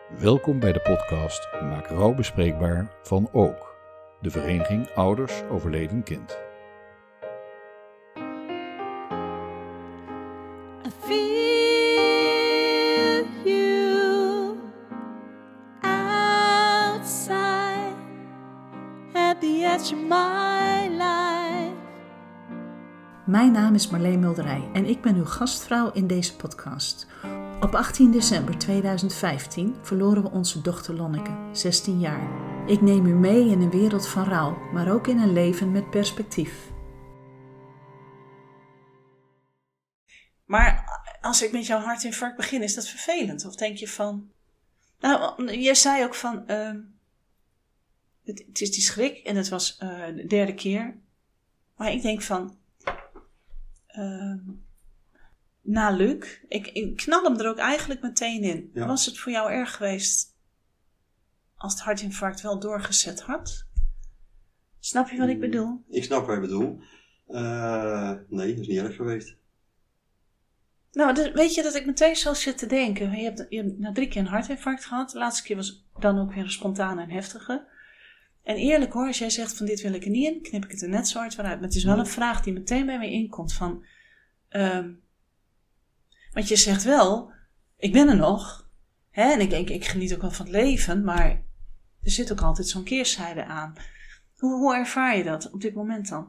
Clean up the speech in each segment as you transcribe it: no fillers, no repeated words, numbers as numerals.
Welkom bij de podcast Maak rouw bespreekbaar van OOK, de Vereniging Ouders Overleden Kind. I feel you outside at the edge of my life. Mijn naam is Marleen Mulderij en ik ben uw gastvrouw in deze podcast. Op 18 december 2015 verloren we onze dochter Lonneke, 16 jaar. Ik neem u mee in een wereld van rouw, maar ook in een leven met perspectief. Maar als ik met jouw hartinfarct begin, is dat vervelend? Of denk je van... Nou, je zei ook van... Het is die schrik en het was de derde keer. Maar ik denk van... na Luc, ik knal hem er ook eigenlijk meteen in. Ja. Was het voor jou erg geweest als het hartinfarct wel doorgezet had? Snap je wat ik bedoel? Ik snap wat je bedoelt. Nee, dat is niet erg geweest. Nou, weet je dat ik meteen zo zit te denken. Je hebt nou 3 keer een hartinfarct gehad. De laatste keer was dan ook weer een spontane en heftige. En eerlijk hoor, als jij zegt van dit wil ik er niet in, knip ik het er net zo hard vanuit. Maar het is wel een vraag die meteen bij mij inkomt van... want je zegt wel, ik ben er nog. Hè, en ik geniet ook wel van het leven, maar er zit ook altijd zo'n keerzijde aan. Hoe ervaar je dat op dit moment dan?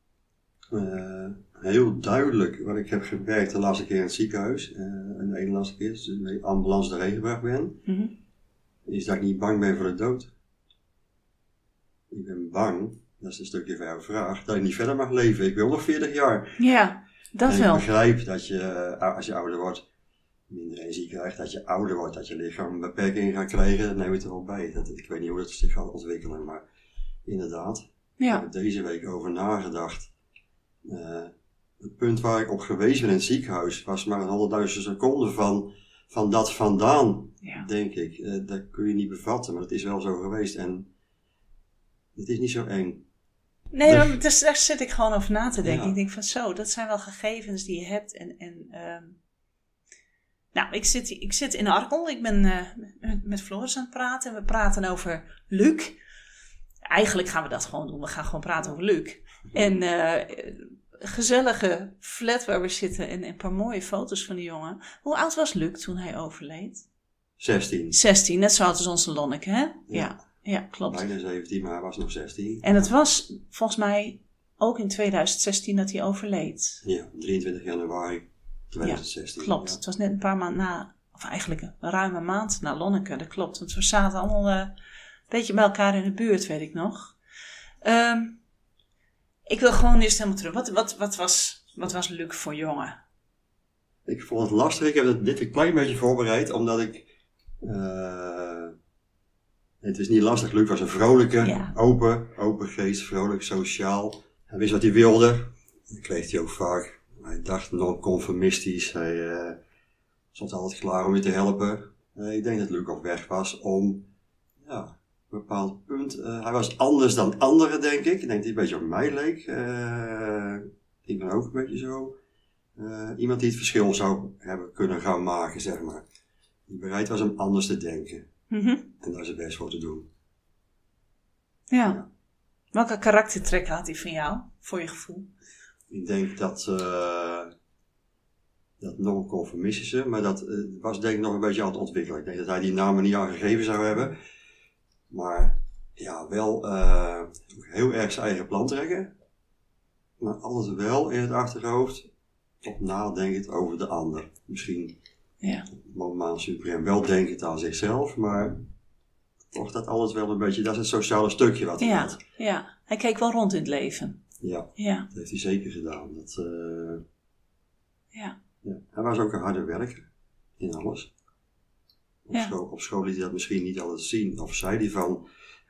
Heel duidelijk, wat ik heb gewerkt de laatste keer in het ziekenhuis. En de ene laatste keer, dus de ambulance erheen gebracht ben. Mm-hmm. Is dat ik niet bang ben voor de dood. Ik ben bang, dat is een stukje van jouw vraag, dat ik niet verder mag leven. Ik wil nog 40 jaar. Ja, dat wel. Ik begrijp dat je, als je ouder wordt, minder energie krijgt, dat je ouder wordt, dat je lichaam beperkingen gaat krijgen, dat neem je er wel bij. Ik weet niet hoe dat zich gaat ontwikkelen, maar inderdaad. Ja. Ik heb deze week over nagedacht. Het punt waar ik op geweest ben in het ziekenhuis was maar een 100.000 seconden van dat vandaan, denk ik. Dat kun je niet bevatten, maar het is wel zo geweest en het is niet zo eng. Nee, dus daar zit ik gewoon over na te denken. Ja. Ik denk van zo, dat zijn wel gegevens die je hebt. Nou, ik zit in Arkel. Ik ben met Floris aan het praten. En we praten over Luc. Eigenlijk gaan we dat gewoon doen. We gaan gewoon praten over Luc. En gezellige flat waar we zitten. En een paar mooie foto's van die jongen. Hoe oud was Luc toen hij overleed? 16. 16, net zo oud als onze Lonneke, hè? Ja, klopt. Bijna 17, maar hij was nog 16. En het was volgens mij ook in 2016 dat hij overleed. Ja, 23 januari 2016. Ja, klopt. Ja. Het was net een paar maanden na, of eigenlijk een ruime maand na Lonneke, dat klopt. Want we zaten allemaal een beetje bij elkaar in de buurt, weet ik nog. Ik wil gewoon eerst helemaal terug. Wat was Luc voor jongen? Ik vond het lastig. Ik heb dit een klein beetje voorbereid, omdat ik... Het is niet lastig. Luc was een vrolijke, open geest, vrolijk, sociaal. Hij wist wat hij wilde. Dat kreeg hij ook vaak. Hij dacht non-conformistisch. Hij stond altijd klaar om je te helpen. Ik denk dat Luc op weg was om, een bepaald punt. Hij was anders dan anderen, denk ik. Ik denk dat hij een beetje op mij leek. Ik ben ook een beetje zo. Iemand die het verschil zou hebben kunnen gaan maken, zeg maar. Die bereid was om anders te denken. Mm-hmm. En daar zijn best voor te doen. Ja. Welke karaktertrek had hij van jou, voor je gevoel? Ik denk dat non-conformistische, maar dat was denk ik nog een beetje aan het ontwikkelen. Ik denk dat hij die namen niet aangegeven zou hebben. Maar wel heel erg zijn eigen plan trekken. Maar altijd wel in het achterhoofd op nadenkend over de ander. Misschien... Ja. Moment suprem. Wel denkend aan zichzelf, maar toch dat alles wel een beetje, dat is het sociale stukje wat hij had. Ja, hij keek wel rond in het leven. Ja. Dat heeft hij zeker gedaan. Hij was ook een harde werker in alles. Op school liet hij dat misschien niet altijd zien, of zei hij van,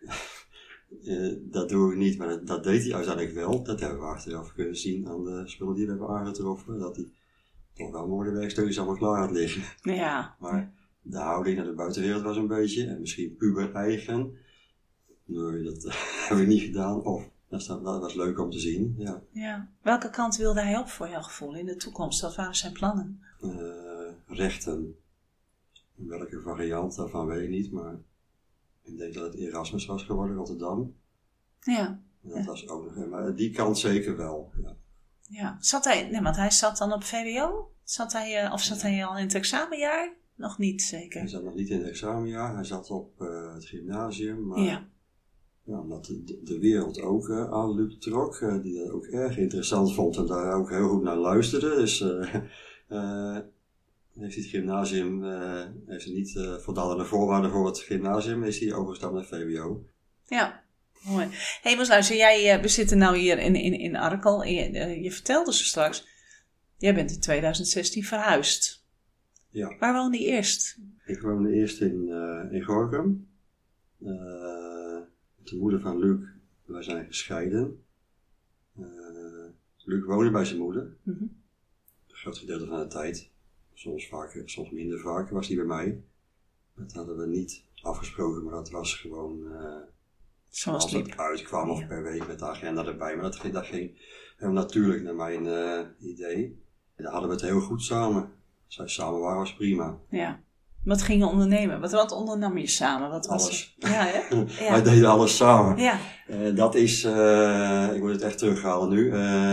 dat doe ik niet, maar dat deed hij uiteindelijk wel. Dat hebben we achteraf kunnen zien aan de spullen die we hebben aangetroffen, dat hij toch wel mooie werkstukjes allemaal klaar had liggen. Ja. Maar de houding naar de buitenwereld was een beetje, en misschien puber eigen. Nee, dat hebben we niet gedaan. Of, dat was leuk om te zien, ja. Welke kant wilde hij op voor jouw gevoel in de toekomst? Wat waren zijn plannen? Rechten. Welke variant daarvan weet ik niet, maar ik denk dat het Erasmus was geworden, Rotterdam. Ja. Dat was ook nog, maar die kant zeker wel. Ja. Ja. Want hij zat dan op VWO? Zat hij al in het examenjaar? Nog niet zeker. Hij zat nog niet in het examenjaar, hij zat op het gymnasium, maar Ja. Omdat de wereld ook aan Luc trok, die dat ook erg interessant vond en daar ook heel goed naar luisterde. Dus heeft hij het gymnasium, heeft hij niet voldaan aan de voorwaarden voor het gymnasium, is hij overgestapt naar VWO. Ja, mooi. Hé, maar luister, we zitten nou hier in Arkel. Je vertelde zo straks, jij bent in 2016 verhuisd. Ja. Waar woonde je eerst? Ik woonde eerst in Gorinchem. De moeder van Luc, wij zijn gescheiden. Luc woonde bij zijn moeder. Mhm. Een groot gedeelte van de tijd. Soms vaker, soms minder vaak was hij bij mij. Dat hadden we niet afgesproken, maar dat was gewoon Zoals als het uitkwam of per week met de agenda erbij. Maar dat ging heel natuurlijk naar mijn idee. En daar hadden we het heel goed samen. Als wij samen waren was prima. Ja. Wat ging je ondernemen? Wat ondernam je samen? Wat was Alles. het? Ja, hè? Ja. Wij deden alles samen. Ja. Dat is, ik moet het echt terughalen nu.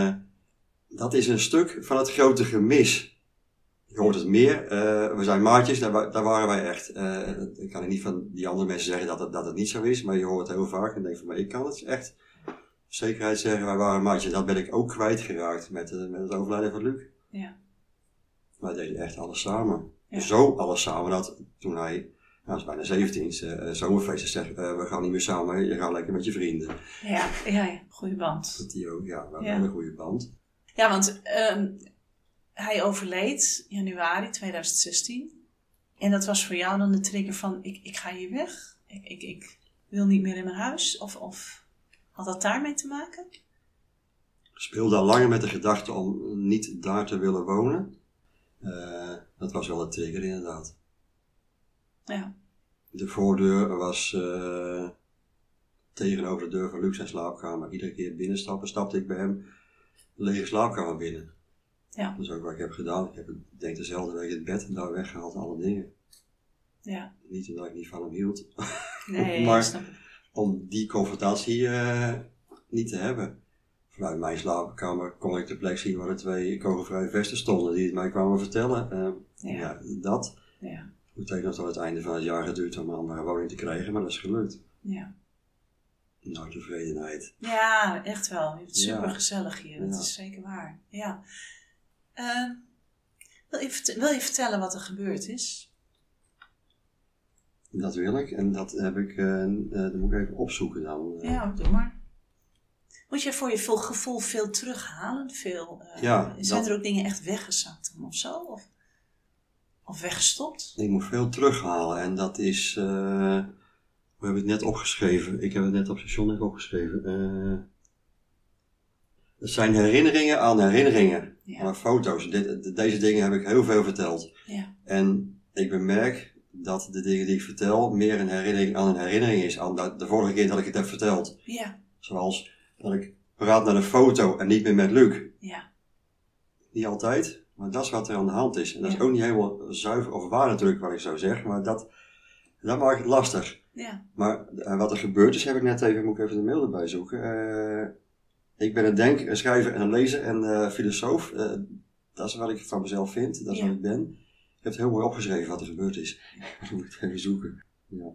Dat is een stuk van het grote gemis. Je hoort het meer. We zijn maatjes, daar waren wij echt. Ik kan niet van die andere mensen zeggen dat het niet zo is, maar je hoort het heel vaak en denk van, maar ik kan het echt zekerheid zeggen, wij waren maatjes. Dat ben ik ook kwijtgeraakt met het overlijden van Luc. Ja. Wij deden echt alles samen. Ja. Zo alles samen dat toen hij, hij was bijna 17, zomerfeesten zegt, we gaan niet meer samen, je gaat lekker met je vrienden. Ja. Goeie band. Dat die ook, ja, we hadden Ja. een goede band. Ja, want hij overleed januari 2016. En dat was voor jou dan de trigger van, ik ga hier weg. Ik wil niet meer in mijn huis. Of had dat daarmee te maken? Ik speelde al langer met de gedachte om niet daar te willen wonen. Dat was wel de trigger inderdaad. Ja. De voordeur was tegenover de deur van Luc zijn slaapkamer. Iedere keer binnenstappen, stapte ik bij hem een lege slaapkamer binnen. Ja. Dat is ook wat ik heb gedaan. Ik heb, denk dezelfde week het bed daar weggehaald en alle dingen. Ja. Niet omdat ik niet van hem hield. Nee, Maar snap ik. om die confrontatie niet te hebben. Vanuit mijn slaapkamer kon ik de plek zien waar er 2 kogelvrije vesten stonden die het mij kwamen vertellen. Ja. Dat. Ja. Het heeft nog tot het einde van het jaar geduurd om een andere woning te krijgen, maar dat is gelukt. Ja. Nou, tevredenheid. Ja, echt wel. Je hebt het Ja. super gezellig hier. Dat Ja. is zeker waar. Ja. Wil je vertellen wat er gebeurd is? Dat wil ik en dat heb ik, dat moet ik even opzoeken dan. Ja, doe maar. Moet je voor je gevoel veel terughalen? Zijn er ook dingen echt weggezakt dan of zo? Of weggestopt? Ik moet veel terughalen en dat is, we hebben het net opgeschreven. Ik heb het net op station net opgeschreven. Het zijn herinneringen aan herinneringen. Ja. Aan foto's. Deze dingen heb ik heel veel verteld. Ja. En ik bemerk dat de dingen die ik vertel meer een herinnering aan een herinnering is. Aan de vorige keer dat ik het heb verteld. Ja. Zoals dat ik praat naar een foto en niet meer met Luc. Ja. Niet altijd, maar dat is wat er aan de hand is. En dat is Ja. ook niet helemaal zuiver of waar natuurlijk wat ik zo zeg, maar dat maakt het lastig. Ja. Maar wat er gebeurd is, heb ik net even, moet ik even de mail erbij zoeken. Ik ben een schrijver en een lezer en filosoof. Dat is wat ik van mezelf vind, dat is wat ik ben. Ik heb het heel mooi opgeschreven wat er gebeurd is. Dat moet ik even zoeken. Ja.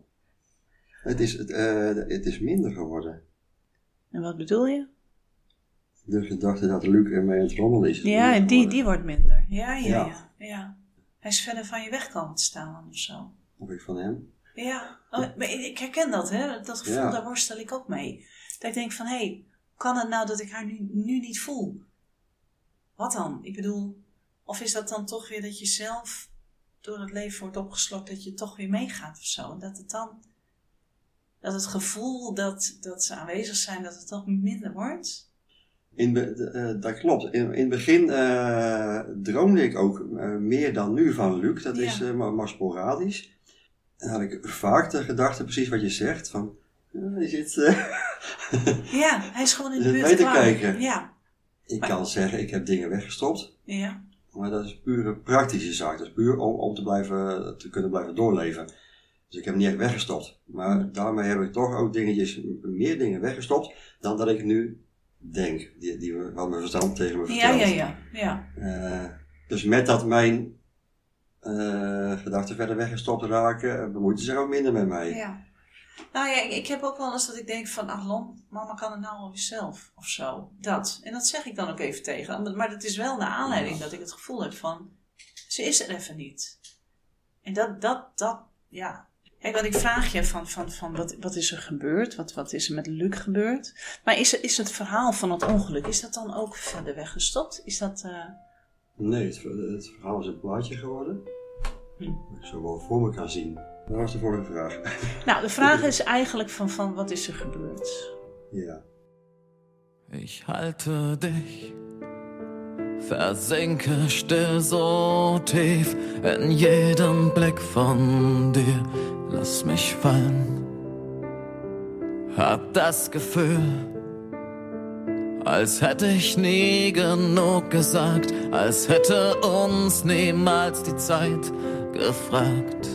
Het is minder geworden. En wat bedoel je? De gedachte dat Luc ermee aan het rommelen is. Ja, die wordt minder. Ja. Hij is verder van je weg komen te staan of zo. Of ik van hem. Ja, maar ik herken dat, hè. Dat gevoel, Ja. daar worstel ik ook mee. Dat ik denk van, hé, kan het nou dat ik haar nu niet voel? Wat dan? Ik bedoel, of is dat dan toch weer dat je zelf door het leven wordt opgeslokt, dat je toch weer meegaat of zo? En dat het dan, dat het gevoel dat ze aanwezig zijn, dat het toch minder wordt? Dat klopt. In het begin droomde ik ook meer dan nu van Luc. Dat is maar sporadisch. En had ik vaak de gedachte, precies wat je zegt, van hij zit Ja, hij is gewoon in de mee buurt te klaar. kijken. Ja. Ik kan zeggen, ik heb dingen weggestopt. Ja. Maar dat is puur een praktische zaak. Dat is puur om te kunnen blijven doorleven. Dus ik heb hem niet echt weggestopt. Maar daarmee heb ik toch ook meer dingen weggestopt dan dat ik nu denk. Die wat mijn verstand tegen me vertelt. Ja. Dus met dat mijn gedachten verder weggestopt raken, bemoeit ze zich ook minder met mij. Ja. Nou ja, ik heb ook wel eens dat ik denk van, ach Lon, mama kan het nou alweer zelf, of zo. Dat. En dat zeg ik dan ook even tegen. Maar dat is wel naar aanleiding dat ik het gevoel heb van, ze is er even niet. En dat, ja. Kijk, wat ik vraag je van wat is er gebeurd? Wat is er met Luc gebeurd? Maar is het verhaal van het ongeluk, is dat dan ook verder weggestopt? Is dat... Nee, het verhaal is een plaatje geworden. Dat ik zo wel voor me kan zien. Wat was de volgende vraag? Nou, de vraag is eigenlijk van wat is er gebeurd? Ja. Ich halte dich, versinke still so tief in jedem Blick von dir. Lass mich fallen, hab das Gefühl, als hätte ich nie genug gesagt, als hätte uns niemals die Zeit gefragt.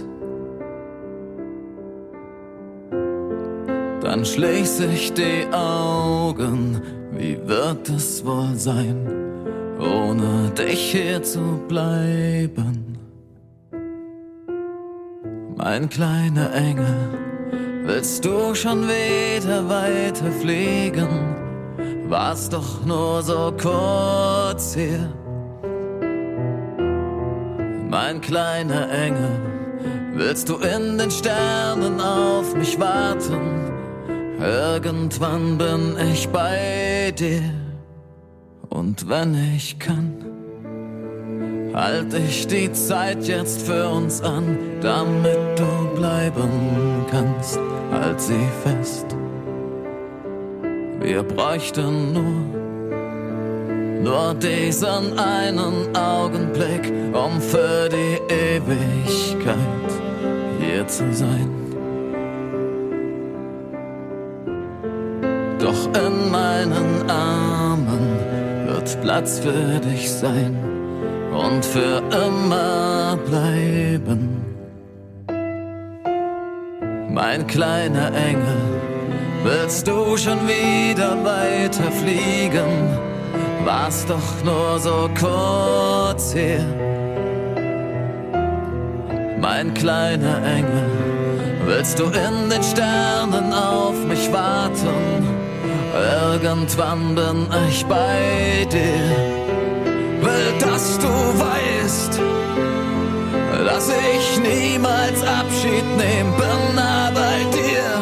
Dann schließ ich die Augen, wie wird es wohl sein, ohne dich hier zu bleiben? Mein kleiner Engel, willst du schon wieder weiter fliegen? War's doch nur so kurz hier. Mein kleiner Engel, willst du in den Sternen auf mich warten? Irgendwann bin ich bei dir. Und wenn ich kann, halt ich die Zeit jetzt für uns an, damit du bleiben kannst. Halt sie fest. Wir bräuchten nur diesen einen Augenblick, um für die Ewigkeit hier zu sein. Doch in meinen Armen wird Platz für dich sein und für immer bleiben. Mein kleiner Engel, willst du schon wieder weiter fliegen? War's doch nur so kurz hier. Mein kleiner Engel, willst du in den Sternen auf mich warten? Irgendwann bin ich bei dir. Will, dass du weißt, dass ich niemals Abschied nehmen, bin nah bei dir.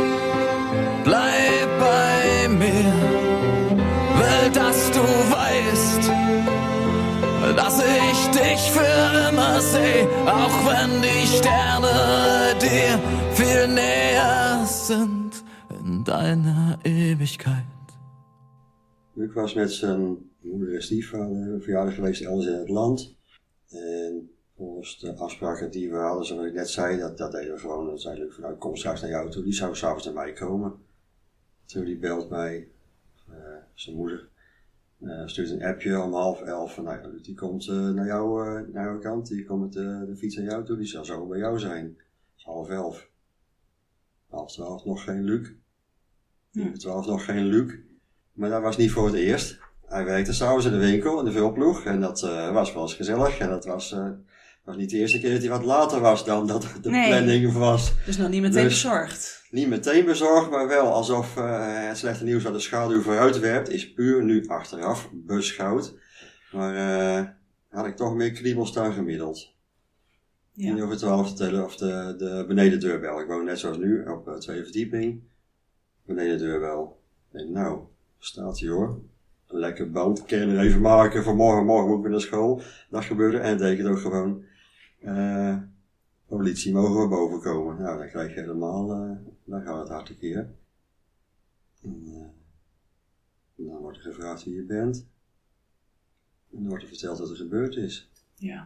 Bleib bei mir. Will, dass du weißt, dass ich dich für immer seh, auch wenn die Sterne dir viel näher sind in deiner Ewigkeit. Luc was met zijn moeder en stiefvader verjaardag geweest elders in het land. En volgens de afspraken die we hadden, zoals ik net zei, dat deden we gewoon. Dan zei Luc van, nou, kom straks naar jou toe. Die zou s'avonds naar mij komen. Toen die belt mij, zijn moeder, stuurt een appje om 10:30 van, nou, Luc die komt naar jouw kant. Die komt met de fiets naar jou toe. Die zal zo bij jou zijn. Het is 10:30. 11:30 nog geen Luc. 12 nog geen Luc. Maar dat was niet voor het eerst. Hij werkte s'avonds in de winkel, in de vulploeg. En dat was wel eens gezellig. En dat was niet de eerste keer dat hij wat later was dan dat de planning was. Dus nog niet meteen bezorgd? Niet meteen bezorgd, maar wel alsof het slechte nieuws wat de schaduw vooruit werpt, is puur nu achteraf beschouwd. Maar had ik toch meer kriebels dan gemiddeld. Ja. Niet over 12 te tellen of de benedendeurbel. Ik woon net zoals nu op 2e verdieping. Benedendeurbel. En nou, staat hij hoor. Een lekker bandkern even maken voor morgen moet ik weer naar school. Dat gebeurde en dat betekent ook gewoon politie, mogen we boven komen. Nou, dan krijg je helemaal, dan gaat het hard een keer. En dan wordt er gevraagd wie je bent. En dan wordt er verteld wat er gebeurd is. Ja.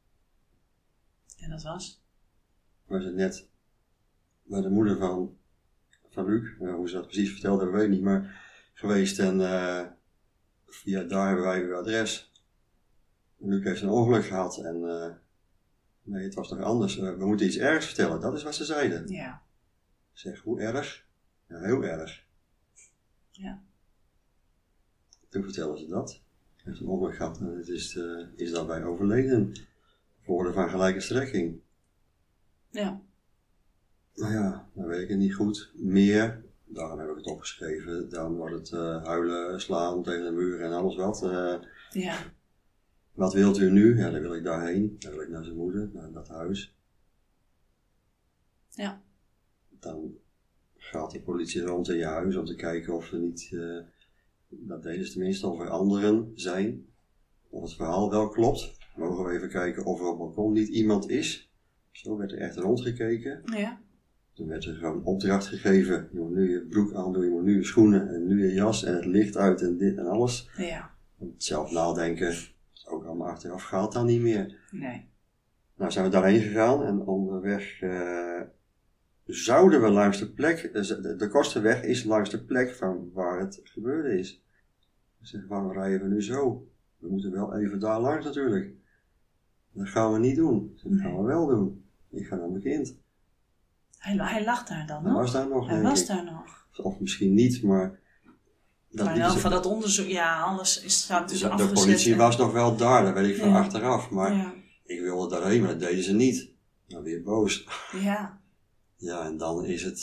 En dat was? We zijn net bij de moeder van Luc, hoe ze dat precies vertelde, weet ik niet, maar geweest en via daar hebben wij uw adres. Luc heeft een ongeluk gehad en nee, het was toch anders. We moeten iets ergs vertellen, dat is wat ze zeiden. Ja. Ik zeg, hoe erg? Ja, heel erg. Ja. Toen vertelden ze dat. Hij heeft een ongeluk gehad en het is daarbij overleden. Woorden van gelijke strekking. Ja. Nou ja, dan weet ik het niet goed. Meer, daarom heb ik het opgeschreven. Dan wordt het huilen, slaan tegen de muur en alles wat. Ja. Wat wilt u nu? Ja, dan wil ik daarheen. Dan wil ik naar zijn moeder, naar dat huis. Ja. Dan gaat de politie rond in je huis om te kijken of er niet, dat deden ze tenminste, of er anderen zijn. Of het verhaal wel klopt. Mogen we even kijken of er op het balkon niet iemand is. Zo werd er echt rondgekeken. Ja. Toen werd er gewoon opdracht gegeven. Je moet nu je broek aandoen, je moet nu je schoenen en nu je jas en het licht uit en dit en alles. Ja. Zelf nadenken, is ook allemaal achteraf, gaat dan niet meer. Nee. Nou zijn we daarheen gegaan en onderweg zouden we langs de plek, de kortste weg is langs de plek van waar het gebeurde is. Ik zeg, waarom rijden we nu zo? We moeten wel even daar langs natuurlijk. Dat gaan we niet doen. Dat gaan we wel doen. Ik ga naar mijn kind. Hij lag daar dan nog? Hij was daar nog, Hij was daar nog. Of misschien niet, maar... Maar in elk geval dat onderzoek, ja, alles staat dus afgezet. De politie was nog wel daar, dat weet ik van achteraf. Maar ja. ik wilde daarheen, maar dat deden ze niet. Nou, weer boos. Ja. Ja, en dan is het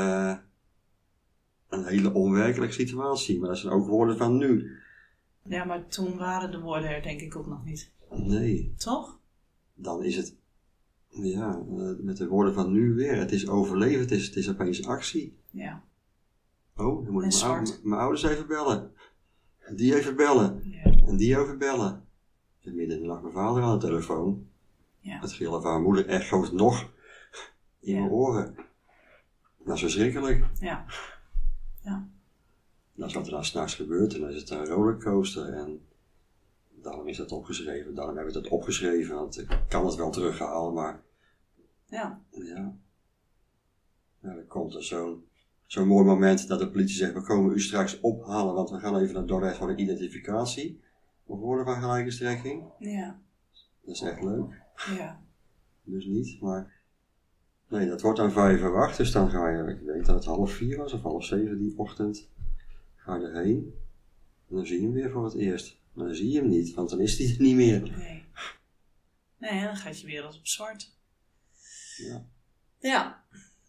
een hele onwerkelijke situatie. Maar dat zijn ook woorden van nu. Ja, maar toen waren de woorden er denk ik ook nog niet. Nee. Toch? Dan is het, ja, met de woorden van nu weer. Het is overleven, het is opeens actie. Ja. Oh, dan moet ik zwart. mijn ouders even bellen. Die even bellen. Ja. En die even bellen. En midden in de nacht mijn vader aan de telefoon. Ja. Het gillen van mijn moeder echoot nog in mijn oren. Dat is verschrikkelijk. Ja. Ja. Dat is wat er dan 's nachts gebeurt en dan is het een rollercoaster en daarom is dat opgeschreven. Daarom heb ik dat opgeschreven, want ik kan het wel terughalen, maar Ja. ja, dan komt er zo'n mooi moment dat de politie zegt, we komen u straks ophalen, want we gaan even naar Dordrecht voor de identificatie. Of woorden van gelijke strekking. Ja. Dat is echt leuk. Ja. Dus niet, maar nee, dat wordt dan 5 uur wacht, dus dan ga je, ik denk dat het 3:30 was of 6:30 die ochtend, ga je erheen en dan zie je hem weer voor het eerst. Maar dan zie je hem niet, want dan is hij er niet meer. Nee. Nee, dan gaat je wereld op zwart. Ja. Ja.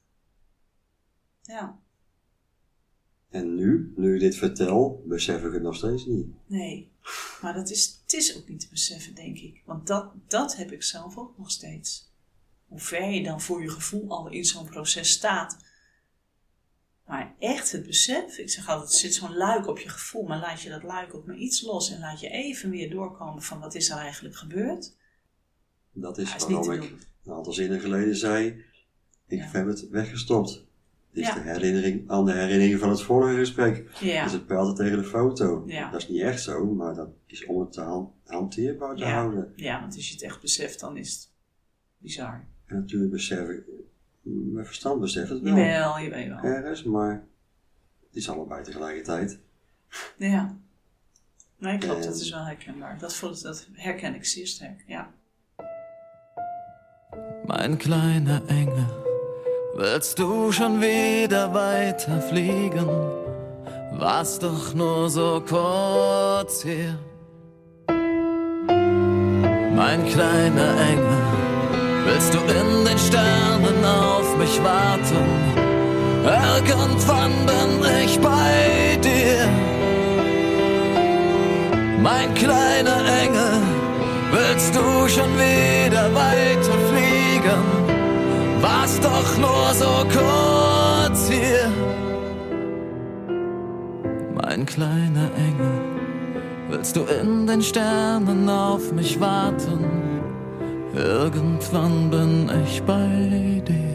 Ja. En nu ik dit vertel, besef ik het nog steeds niet. Nee. Maar het is ook niet te beseffen, denk ik. Want dat heb ik zelf ook nog steeds. Hoe ver je dan voor je gevoel al in zo'n proces staat. Maar echt het besef, ik zeg altijd, er zit zo'n luik op je gevoel, maar laat je dat luik ook maar iets los en laat je even weer doorkomen van wat is er eigenlijk gebeurd. Dat is niet waarom te ik doen. een aantal zinnen geleden zei, ik heb het weggestopt. Het is de herinnering aan de herinnering van het vorige gesprek. Ja. Dus het pijlte tegen de foto. Ja. Dat is niet echt zo, maar dat is om het hanteerbaar te houden. Ja, want als je het echt beseft, dan is het bizar. En natuurlijk besef ik, mijn verstand beseft het wel. Jawel. Ergens, maar het is allebei tegelijkertijd. Ja. Nee, klopt, dat is wel herkenbaar. Dat herken ik zeer sterk, ja. Mein kleiner Engel, willst du schon wieder weiterfliegen? War's doch nur so kurz hier. Mein kleiner Engel, willst du in den Sternen auf mich warten? Irgendwann bin ich bei dir. Mein kleiner Engel, willst du schon wieder weiterfliegen? War's doch nur so kurz hier. Mein kleiner Engel, willst du in den Sternen auf mich warten? Irgendwann bin ich bei dir.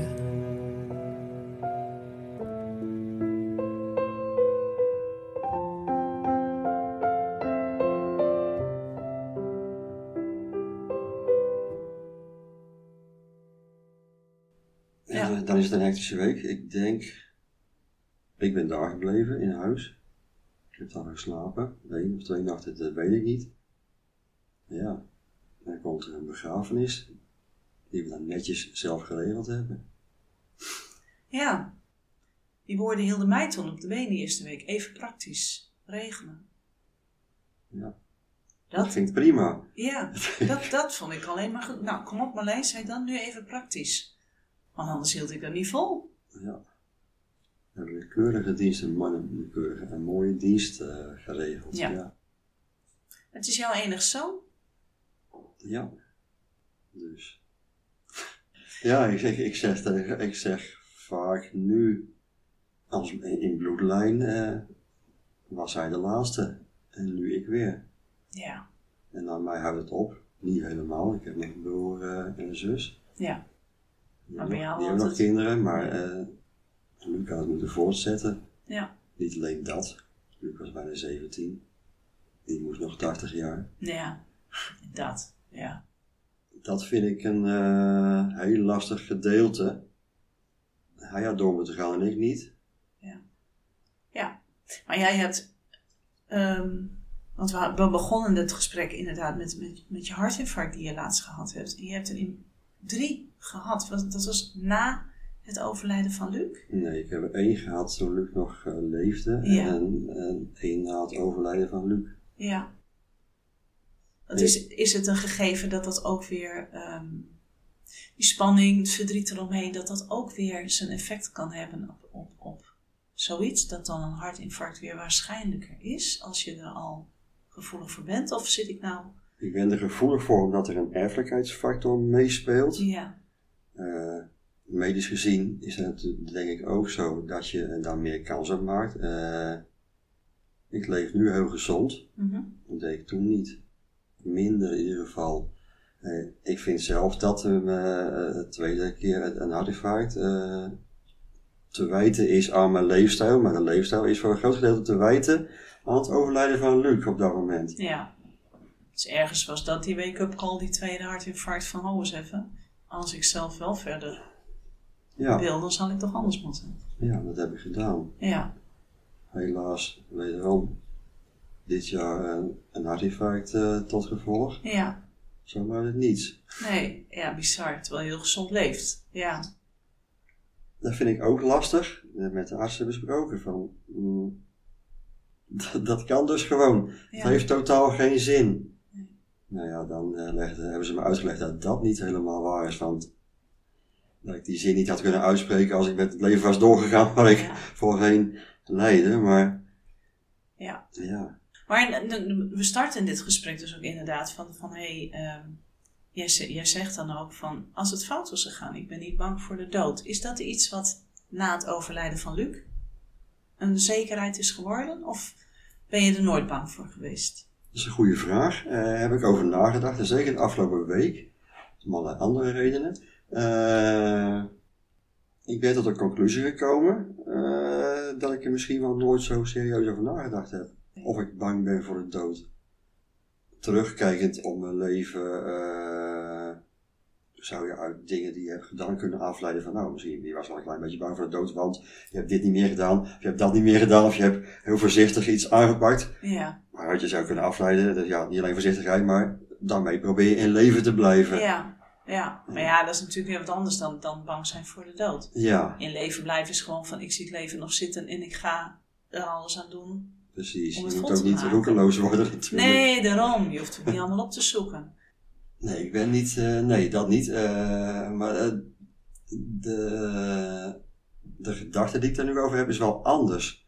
Ja. Dan is het een hectische week. Ik ben daar gebleven in huis. Ik heb daar geslapen. 1 of 2 nachten, dat weet ik niet. Ja, Dan komt er een begrafenis, die we dan netjes zelf geregeld hebben. Ja, die woorden hielden mij toen op de been die eerste week. Even praktisch regelen. Ja, dat vind ik prima. Ja, dat vond ik alleen maar goed. Nou, kom op Marleen, zei dan nu even praktisch. Want anders hield ik dat niet vol. Ja. We hebben een keurige dienst, een keurige en mooie dienst geregeld. Ja. Het is jouw enige zoon? Ja. Dus. Ja, ik zeg vaak nu, als in bloedlijn was hij de laatste. En nu ik weer. Ja. En aan mij houdt het op. Niet helemaal. Ik heb nog een broer en een zus. Ja. Die hebben nog kinderen, maar Luc had het moeten voortzetten. Ja. Niet alleen dat. Luc was bijna 17. Die moest nog 80 jaar. Ja, dat. Ja. Dat vind ik een heel lastig gedeelte. Hij had door moeten gaan en ik niet. Ja. Ja. Maar jij hebt... want we begonnen het gesprek inderdaad met je hartinfarct die je laatst gehad hebt. En je hebt er in 3 gehad. Dat was na het overlijden van Luc? Nee, ik heb er 1 gehad toen Luc nog leefde. Ja. En 1 na het overlijden van Luc. Ja. Is het een gegeven dat ook weer... die spanning, het verdriet eromheen... dat ook weer zijn effect kan hebben op zoiets? Dat dan een hartinfarct weer waarschijnlijker is... als je er al gevoelig voor bent? Of zit ik nou... Ik ben er gevoelig voor omdat er een erfelijkheidsfactor meespeelt. Ja. Medisch gezien is het denk ik ook zo dat je daar meer kans op maakt. Ik leef nu heel gezond. Mm-hmm. Dat deed ik toen niet. Minder in ieder geval. Ik vind zelf dat de tweede keer een hartinfarct te wijten is aan mijn leefstijl. Maar de leefstijl is voor een groot gedeelte te wijten aan het overlijden van Luc op dat moment. Ja. Dus ergens was dat die wake-up call, die tweede hartinfarct van eens even. Als ik zelf wel verder wil, dan zal ik toch anders moeten. Ja, dat heb ik gedaan. Ja. Helaas, wederom, dit jaar een hartinfarct tot gevolg. Ja. Zomaar het niets. Nee, ja, bizar. Terwijl je heel gezond leeft. Ja. Dat vind ik ook lastig. Met de artsen besproken van... dat kan dus gewoon. Ja. Het heeft totaal geen zin. Nee. Nou ja, dan hebben ze me uitgelegd dat dat niet helemaal waar is. Want dat ik die zin niet had kunnen uitspreken als ik met het leven was doorgegaan waar ik voorheen leidde. Maar ja. Maar we starten dit gesprek dus ook inderdaad van jij zegt dan ook van, als het fout was gegaan, ik ben niet bang voor de dood. Is dat iets wat na het overlijden van Luc een zekerheid is geworden? Of ben je er nooit bang voor geweest? Dat is een goede vraag. Heb ik over nagedacht. En zeker de afgelopen week. Om allerlei andere redenen. Ik ben tot de conclusie gekomen dat ik er misschien wel nooit zo serieus over nagedacht heb. Of ik bang ben voor de dood. Terugkijkend op mijn leven zou je uit dingen die je hebt gedaan kunnen afleiden van nou, misschien je was wel een klein beetje bang voor de dood, want je hebt dit niet meer gedaan, of je hebt dat niet meer gedaan, of je hebt heel voorzichtig iets aangepakt. Ja. Maar wat je zou kunnen afleiden, dus ja, niet alleen voorzichtigheid, maar daarmee probeer je in leven te blijven. Ja, maar ja, dat is natuurlijk weer wat anders dan bang zijn voor de dood. Ja. In leven blijven is gewoon van, ik zie het leven nog zitten en ik ga er alles aan doen. Precies, je moet ook niet roekeloos worden natuurlijk. Nee, daarom. Je hoeft het niet allemaal op te zoeken. Nee, ik ben niet, nee, dat niet. Maar de gedachte die ik daar nu over heb is wel anders.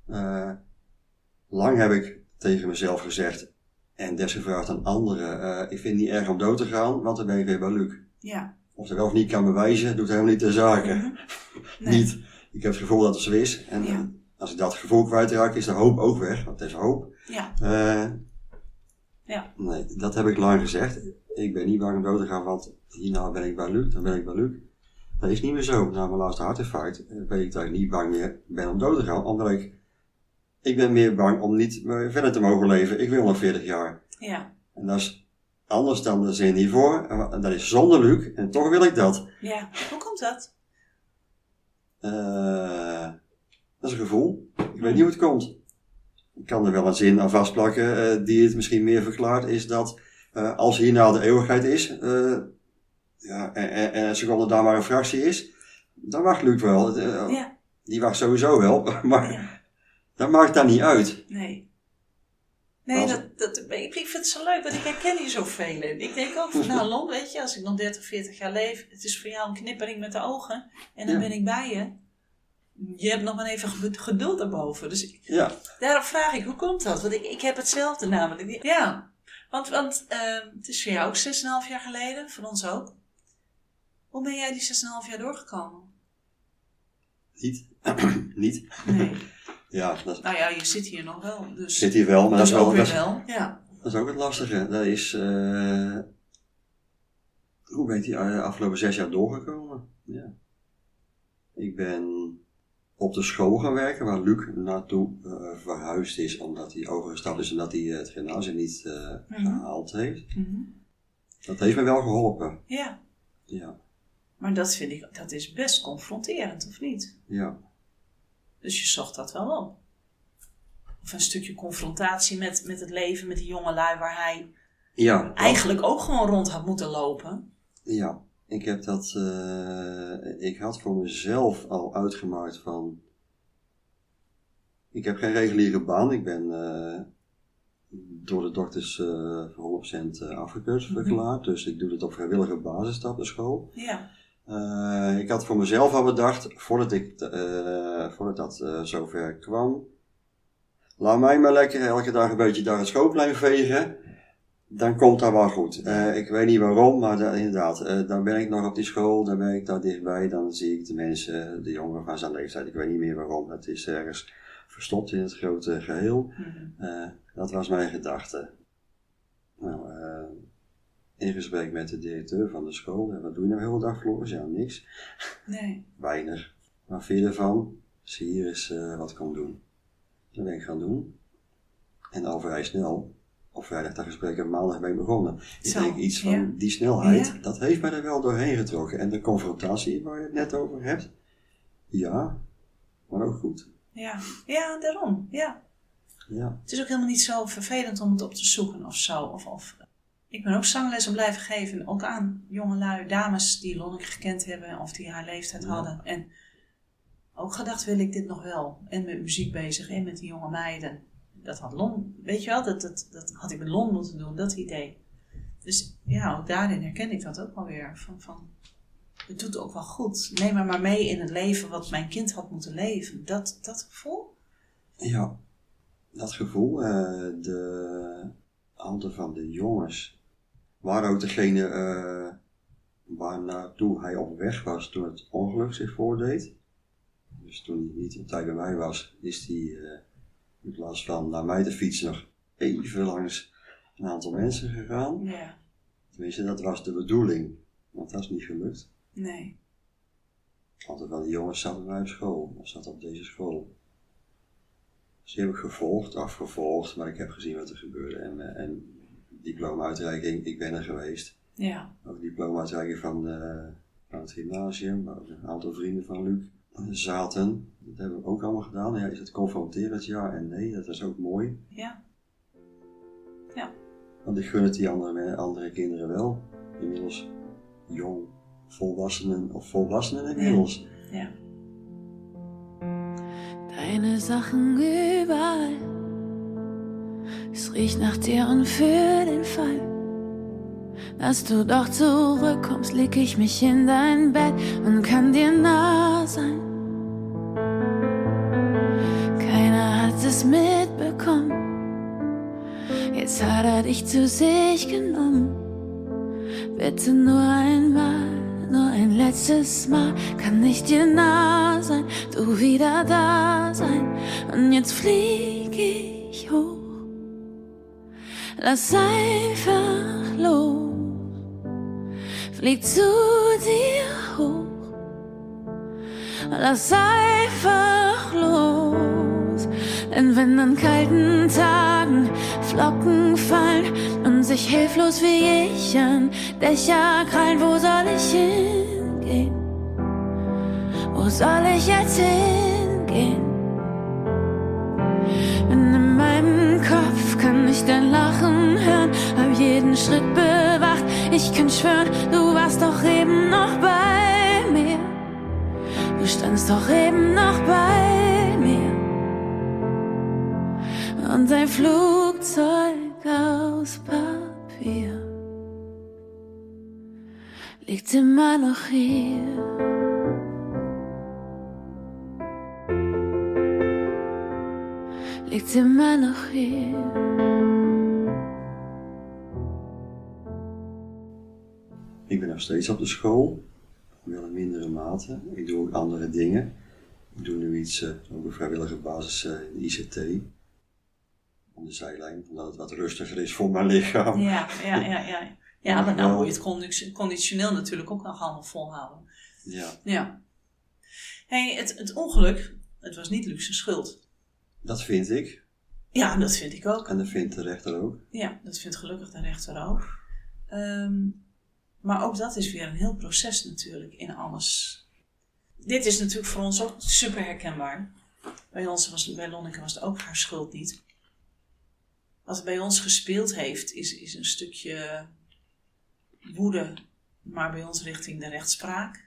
Lang heb ik tegen mezelf gezegd en desgevraagd aan anderen. Ik vind het niet erg om dood te gaan, want dan ben ik weer bij Luc. Ja. Of dat wel of niet kan bewijzen, doet helemaal niet ter zake. Mm-hmm. Nee. Niet. Ik heb het gevoel dat het zo is. En als ik dat gevoel kwijtraak, is de hoop ook weg. Want het is hoop. Ja. Nee, dat heb ik lang gezegd. Ik ben niet bang om dood te gaan, want hierna ben ik bij Luc, dan ben ik bij Luc. Dat is niet meer zo. Na mijn laatste hartinfarct ben ik daar niet bang meer ben om dood te gaan. Omdat ik ben meer bang om niet verder te mogen leven. Ik wil nog 40 jaar. Ja. En dat is anders dan de zin hiervoor. En dat is zonder Luc. En toch wil ik dat. Ja. Hoe komt dat? Dat is een gevoel. Ik weet niet hoe het komt. Ik kan er wel een zin aan vastplakken die het misschien meer verklaart. Is dat Als hierna de eeuwigheid is, en een seconde daar maar een fractie is, dan wacht Luc wel. Die wacht sowieso wel, maar dat maakt daar niet uit. Nee, ik vind het zo leuk, want ik herken hier zoveel in. Ik denk ook van, Lon, weet je, als ik nog 30, 40 jaar leef, het is voor jou een knippering met de ogen en dan ben ik bij je. Je hebt nog maar even geduld daarboven. Dus daarom vraag ik, hoe komt dat? Want ik heb hetzelfde namelijk. Ja, want het is voor jou ook 6,5 jaar geleden, voor ons ook. Hoe ben jij die 6,5 jaar doorgekomen? Niet. Nee. Ja, nou ja, je zit hier nog wel. Dus zit hier wel, maar dat is ook wel. Ja. Dat is ook het lastige. Dat is, hoe ben ik die afgelopen 6 jaar doorgekomen? Ja. Ik ben op de school gaan werken waar Luc naartoe verhuisd is, omdat hij overgestapt is en dat hij het gymnasium niet gehaald heeft. Mm-hmm. Dat heeft me wel geholpen. Ja. Maar dat is best confronterend, of niet? Ja. Dus je zocht dat wel op. Of een stukje confrontatie met het leven, met die jongelui waar hij eigenlijk ook gewoon rond had moeten lopen. Ja, ik heb dat... ik had voor mezelf al uitgemaakt van... Ik heb geen reguliere baan. Ik ben door de dokters voor 100% afgekeurd verklaard. Dus ik doe het op vrijwillige basis op de school. Ja. Ik had voor mezelf al bedacht, voordat dat zover kwam, laat mij maar lekker elke dag een beetje daar het schoolplein vegen, dan komt dat wel goed. Ik weet niet waarom, maar inderdaad, dan ben ik nog op die school, dan ben ik daar dichtbij, dan zie ik de mensen, de jongeren van zijn leeftijd, ik weet niet meer waarom, het is ergens verstopt in het grote geheel. Mm-hmm. Dat was mijn gedachte. Nou, in gesprek met de directeur van de school. En wat doe je nou de hele dag, Floris? Ja, niks. Nee. Weinig. Maar vind je ervan? Zie hier eens wat ik kan doen. Dat ben ik gaan doen. En al vrij snel, op vrijdag dat gesprek en maandag ben ik begonnen. Ik denk iets van die snelheid, dat heeft mij er wel doorheen getrokken. En de confrontatie waar je het net over hebt, maar ook goed. Ja, daarom. Ja. Het is ook helemaal niet zo vervelend om het op te zoeken of zo. Ik ben ook zanglessen blijven geven, ook aan jongelui, dames die Lonneke gekend hebben of die haar leeftijd hadden. En ook gedacht, wil ik dit nog wel? En met muziek bezig en met die jonge meiden. Dat had Lon, weet je wel, dat had ik met Lon moeten doen, dat idee. Dus ook daarin herken ik dat ook wel weer. Van het doet ook wel goed. Neem maar mee in het leven wat mijn kind had moeten leven. Dat gevoel? Ja, dat gevoel. De handen van de jongens waren ook degene waar naartoe hij op weg was toen het ongeluk zich voordeed. Dus toen hij niet op tijd bij mij was, is hij in plaats van naar mij te fietsen nog even langs een aantal mensen gegaan. Ja. Tenminste, dat was de bedoeling, want dat is niet gelukt. Nee. Want van die jongens zaten bij mij op school, of zaten op deze school. Dus die heb ik afgevolgd, maar ik heb gezien wat er gebeurde. En diploma-uitreiking, ik ben er geweest. Ja. Ook diploma-uitreiking van het gymnasium, waar ook een aantal vrienden van Luc zaten. Dat hebben we ook allemaal gedaan. Ja, is het confronterend? Ja en nee, dat was ook mooi. Ja. Want ik gun het die andere kinderen wel. Inmiddels jong, volwassenen inmiddels. Ja. Deine Sachen überall. Es riecht nach dir und für den Fall, dass du doch zurückkommst, leg ich mich in dein Bett und kann dir nah sein. Keiner hat es mitbekommen, jetzt hat er dich zu sich genommen. Bitte nur einmal, nur ein letztes Mal, kann ich dir nah sein, du wieder da sein. Und jetzt flieg ich hoch. Lass einfach los, flieg zu dir hoch. Lass einfach los, denn wenn an kalten Tagen Flocken fallen und sich hilflos wie ich an Dächer krallen, wo soll ich hingehen? Wo soll ich jetzt hingehen? Wenn in meinem Kopf kann ich dein Lachen hören, hab jeden Schritt bewacht. Ich kann schwören, du warst doch eben noch bei mir. Du standst doch eben noch bei mir. Und ein Flugzeug aus Papier liegt immer noch hier. Liegt immer noch hier. Ik ben nog steeds op de school, wel in mindere mate. Ik doe ook andere dingen. Ik doe nu iets op een vrijwillige basis in ICT. Aan de zijlijn, omdat het wat rustiger is voor mijn lichaam. Ja, maar nou moet je het conditioneel natuurlijk ook nog allemaal volhouden. Ja. Hey, het ongeluk, het was niet Luc's schuld. Dat vind ik. Ja, dat vind ik ook. En dat vindt de rechter ook. Ja, dat vindt gelukkig de rechter ook. Maar ook dat is weer een heel proces natuurlijk in alles. Dit is natuurlijk voor ons ook super herkenbaar. Bij Lonneke was het ook haar schuld niet. Wat er bij ons gespeeld heeft is een stukje woede, maar bij ons richting de rechtspraak.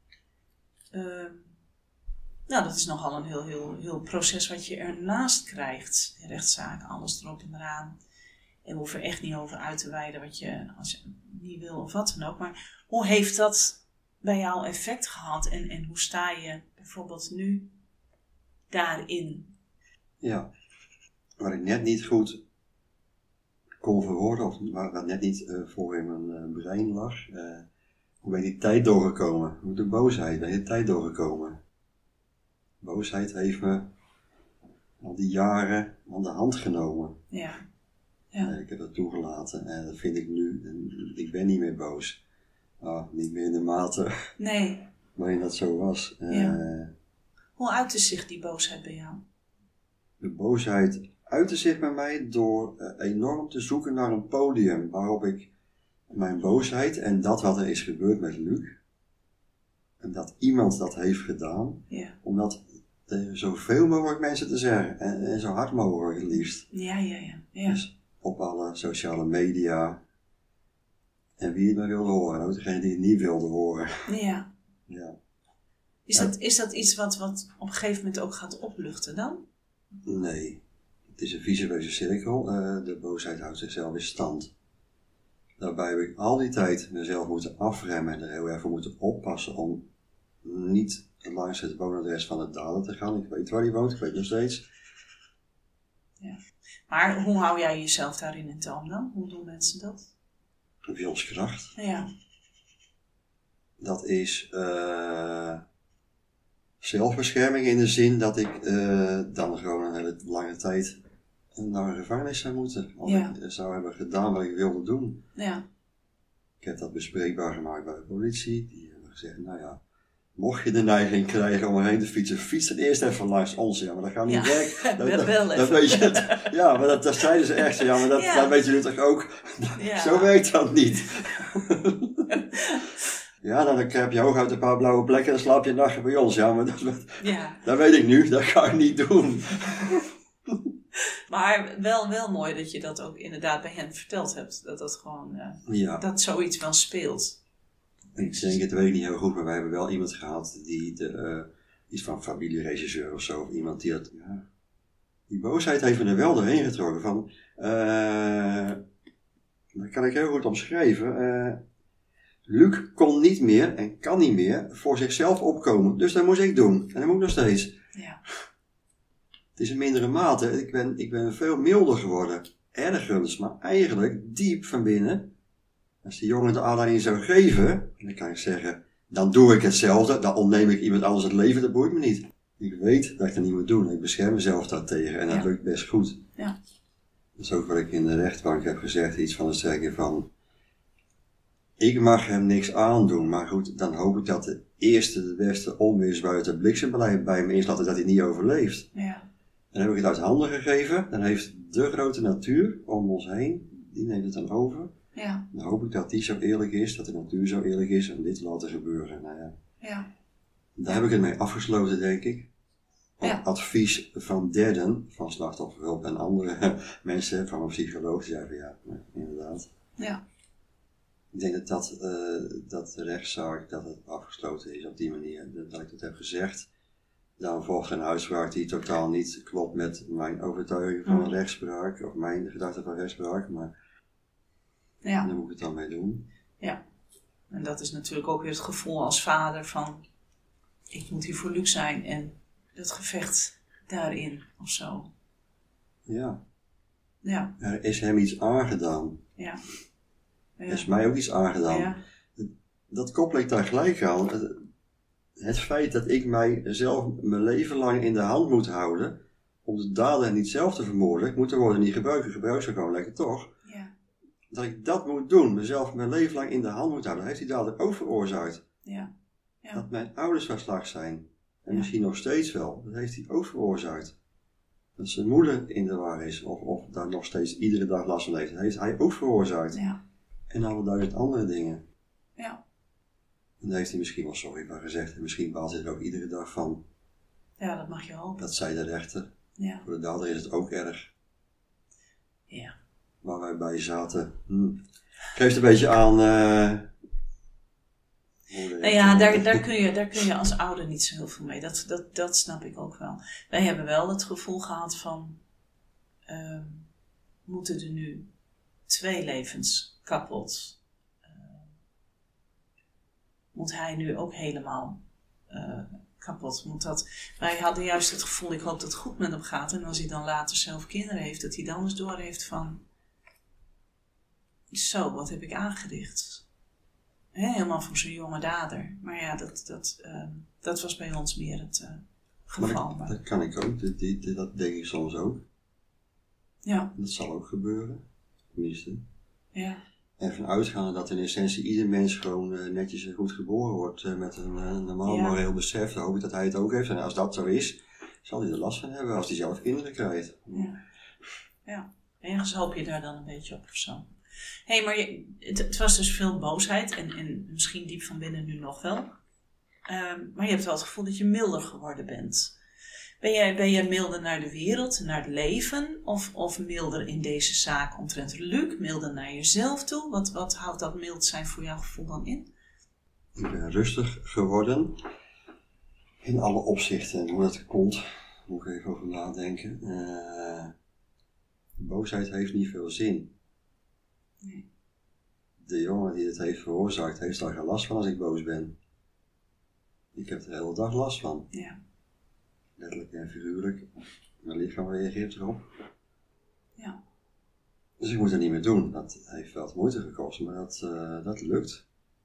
Nou, dat is nogal een heel proces wat je ernaast krijgt. De rechtszaak, alles erop en eraan. En we hoeven echt niet over uit te wijden als je niet wil of wat dan ook. Maar hoe heeft dat bij jou effect gehad? En hoe sta je bijvoorbeeld nu daarin? Ja, waar ik net niet goed kon verwoorden, of wat net niet voor in mijn brein lag. Hoe ben ik die tijd doorgekomen? Hoe de boosheid, ben ik de tijd doorgekomen? Boosheid heeft me al die jaren aan de hand genomen. Ja. Ik heb dat toegelaten en dat vind ik nu. Ik ben niet meer boos. Niet meer in de mate waarin dat zo was. Hoe uitte zich die boosheid bij jou? De boosheid uitte zich bij mij door enorm te zoeken naar een podium waarop ik mijn boosheid en dat wat er is gebeurd met Luc, en dat iemand dat heeft gedaan, om dat tegen zoveel mogelijk mensen te zeggen en zo hard mogelijk het liefst. Ja. Dus op alle sociale media en wie het maar wilde horen, ook degene die het niet wilde horen. Ja. Ja. Is dat iets wat op een gegeven moment ook gaat opluchten dan? Nee, het is een visueuze cirkel. De boosheid houdt zichzelf in stand. Daarbij heb ik al die tijd mezelf moeten afremmen en er heel erg voor moeten oppassen om niet langs het woonadres van de dader te gaan. Ik weet waar hij woont, ik weet nog steeds. Ja. Maar hoe hou jij jezelf daarin in toom dan? Hoe doen mensen dat? Wilskracht. Ja. Dat is zelfbescherming in de zin dat ik dan gewoon een hele lange tijd naar een gevangenis zou moeten. Als ik zou hebben gedaan wat ik wilde doen. Ja. Ik heb dat bespreekbaar gemaakt bij de politie. Die hebben gezegd, nou ja, mocht je de neiging krijgen om erheen te fietsen, fiets dan eerst even langs ons. Ja, maar dat gaat niet werken. Dat weet je het. Ja, maar dat zeiden ze echt. Ja, maar dat weet je nu toch ook. Zo werkt dat niet. Ja, dan heb je hooguit een paar blauwe plekken en dan slaap je een nachtje bij ons. Ja, maar dat weet ik nu. Dat ga ik niet doen. Maar wel mooi dat je dat ook inderdaad bij hen verteld hebt. Dat dat gewoon, dat zoiets wel speelt. Ik denk, het weet ik niet heel goed, maar wij hebben wel iemand gehad die iets van familieregisseur of zo. Of iemand die dat, die boosheid heeft me er wel doorheen getrokken. Van, dat kan ik heel goed omschrijven. Luc kon niet meer en kan niet meer voor zichzelf opkomen. Dus dat moest ik doen. En dat moet ik nog steeds. Ja. Het is in mindere mate. Ik ben veel milder geworden. Ergens, maar eigenlijk diep van binnen. Als die jongen de aanleiding zou geven, dan kan ik zeggen, dan doe ik hetzelfde. Dan ontneem ik iemand anders het leven, dat boeit me niet. Ik weet dat ik dat niet moet doen. Ik bescherm mezelf daartegen en dat lukt best goed. Ja. Dat is ook wat ik in de rechtbank heb gezegd. Iets van de strekking van, ik mag hem niks aandoen. Maar goed, dan hoop ik dat de beste onweersbui het bliksembeleid bij me inslaat en dat hij niet overleeft. Ja. Dan heb ik het uit handen gegeven. Dan heeft de grote natuur om ons heen, die neemt het dan over. Ja. Dan hoop ik dat die zo eerlijk is, dat de natuur zo eerlijk is om dit te laten gebeuren. Nou ja. Daar heb ik het mee afgesloten, denk ik. Op advies van derden, van slachtofferhulp en andere mensen, van een psycholoog, die zeiden inderdaad. Ja. Ik denk dat de rechtszaak, dat het afgesloten is op die manier. Dat ik dat heb gezegd. Dan volgt een uitspraak die totaal niet klopt met mijn overtuiging van rechtspraak. Of mijn gedachte van rechtspraak. Maar daar moet ik het dan mee doen. Ja. En dat is natuurlijk ook weer het gevoel als vader van... Ik moet hier voor Luc zijn en dat gevecht daarin of zo. Ja. Ja. Er is hem iets aangedaan. Ja. Er is mij ook iets aangedaan. Ja. Dat koppel ik daar gelijk aan. Het feit dat ik mijzelf mijn leven lang in de hand moet houden... om de dader niet zelf te vermoorden. Ik moet de woorden niet gebruiken. Gebruik ze gewoon lekker toch. Ja. Dat ik dat moet doen. Mezelf mijn leven lang in de hand moet houden. Dat heeft die dader ook veroorzaakt. Ja. Ja. Dat mijn ouders van slag zijn. En misschien nog steeds wel. Dat heeft hij ook veroorzaakt. Dat zijn moeder in de war is. Of daar nog steeds iedere dag last van heeft. Dat heeft hij ook veroorzaakt. Ja. En alle duizend andere dingen. Ja. En daar heeft hij misschien wel sorry van gezegd. En misschien baalt hij er ook iedere dag van. Ja, dat mag je hopen. Dat zei de rechter. Ja. Voor de dader is het ook erg. Ja. Waar wij bij zaten. Geeft een beetje aan... Nou ja, daar kun je als ouder niet zo heel veel mee. Dat snap ik ook wel. Wij hebben wel het gevoel gehad van... moeten er nu 2 levens kapot? Moet hij nu ook helemaal kapot? Wij hadden juist het gevoel, ik hoop dat het goed met hem gaat. En als hij dan later zelf kinderen heeft, dat hij dan eens door heeft van... Zo, wat heb ik aangericht? Helemaal voor zo'n jonge dader. Maar ja, dat was bij ons meer het geval. Maar dat kan ik ook. Dat denk ik soms ook. Ja. Dat zal ook gebeuren. Tenminste. Ja. En vanuitgaande dat in essentie ieder mens gewoon netjes en goed geboren wordt. Met een normaal moreel besef. Dan hoop ik dat hij het ook heeft. En als dat zo is, zal hij er last van hebben. Als hij zelf kinderen krijgt. Ja. Ja. Ergens hoop je daar dan een beetje op of zo. Hé, maar het was dus veel boosheid en misschien diep van binnen nu nog wel. Maar je hebt wel het gevoel dat je milder geworden bent. Ben jij milder naar de wereld, naar het leven? Of milder in deze zaak omtrent Luc? Milder naar jezelf toe? Wat houdt dat mild zijn voor jouw gevoel dan in? Ik ben rustig geworden. In alle opzichten. En hoe dat komt, moet ik even over nadenken. Boosheid heeft niet veel zin. Nee. De jongen die het heeft veroorzaakt, heeft daar geen last van als ik boos ben. Ik heb er de hele dag last van. Ja. Letterlijk en figuurlijk. Mijn lichaam reageert erop. Ja. Dus ik moet het niet meer doen. Dat heeft wel moeite gekost, maar dat lukt.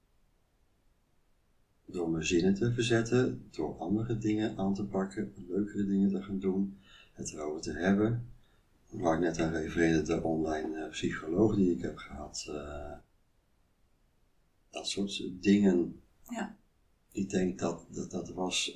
Door mijn zinnen te verzetten, door andere dingen aan te pakken, leukere dingen te gaan doen, het erover te hebben. Waar ik net aan refereerde, de online psycholoog die ik heb gehad. Dat soort dingen. Ja. Ik denk dat was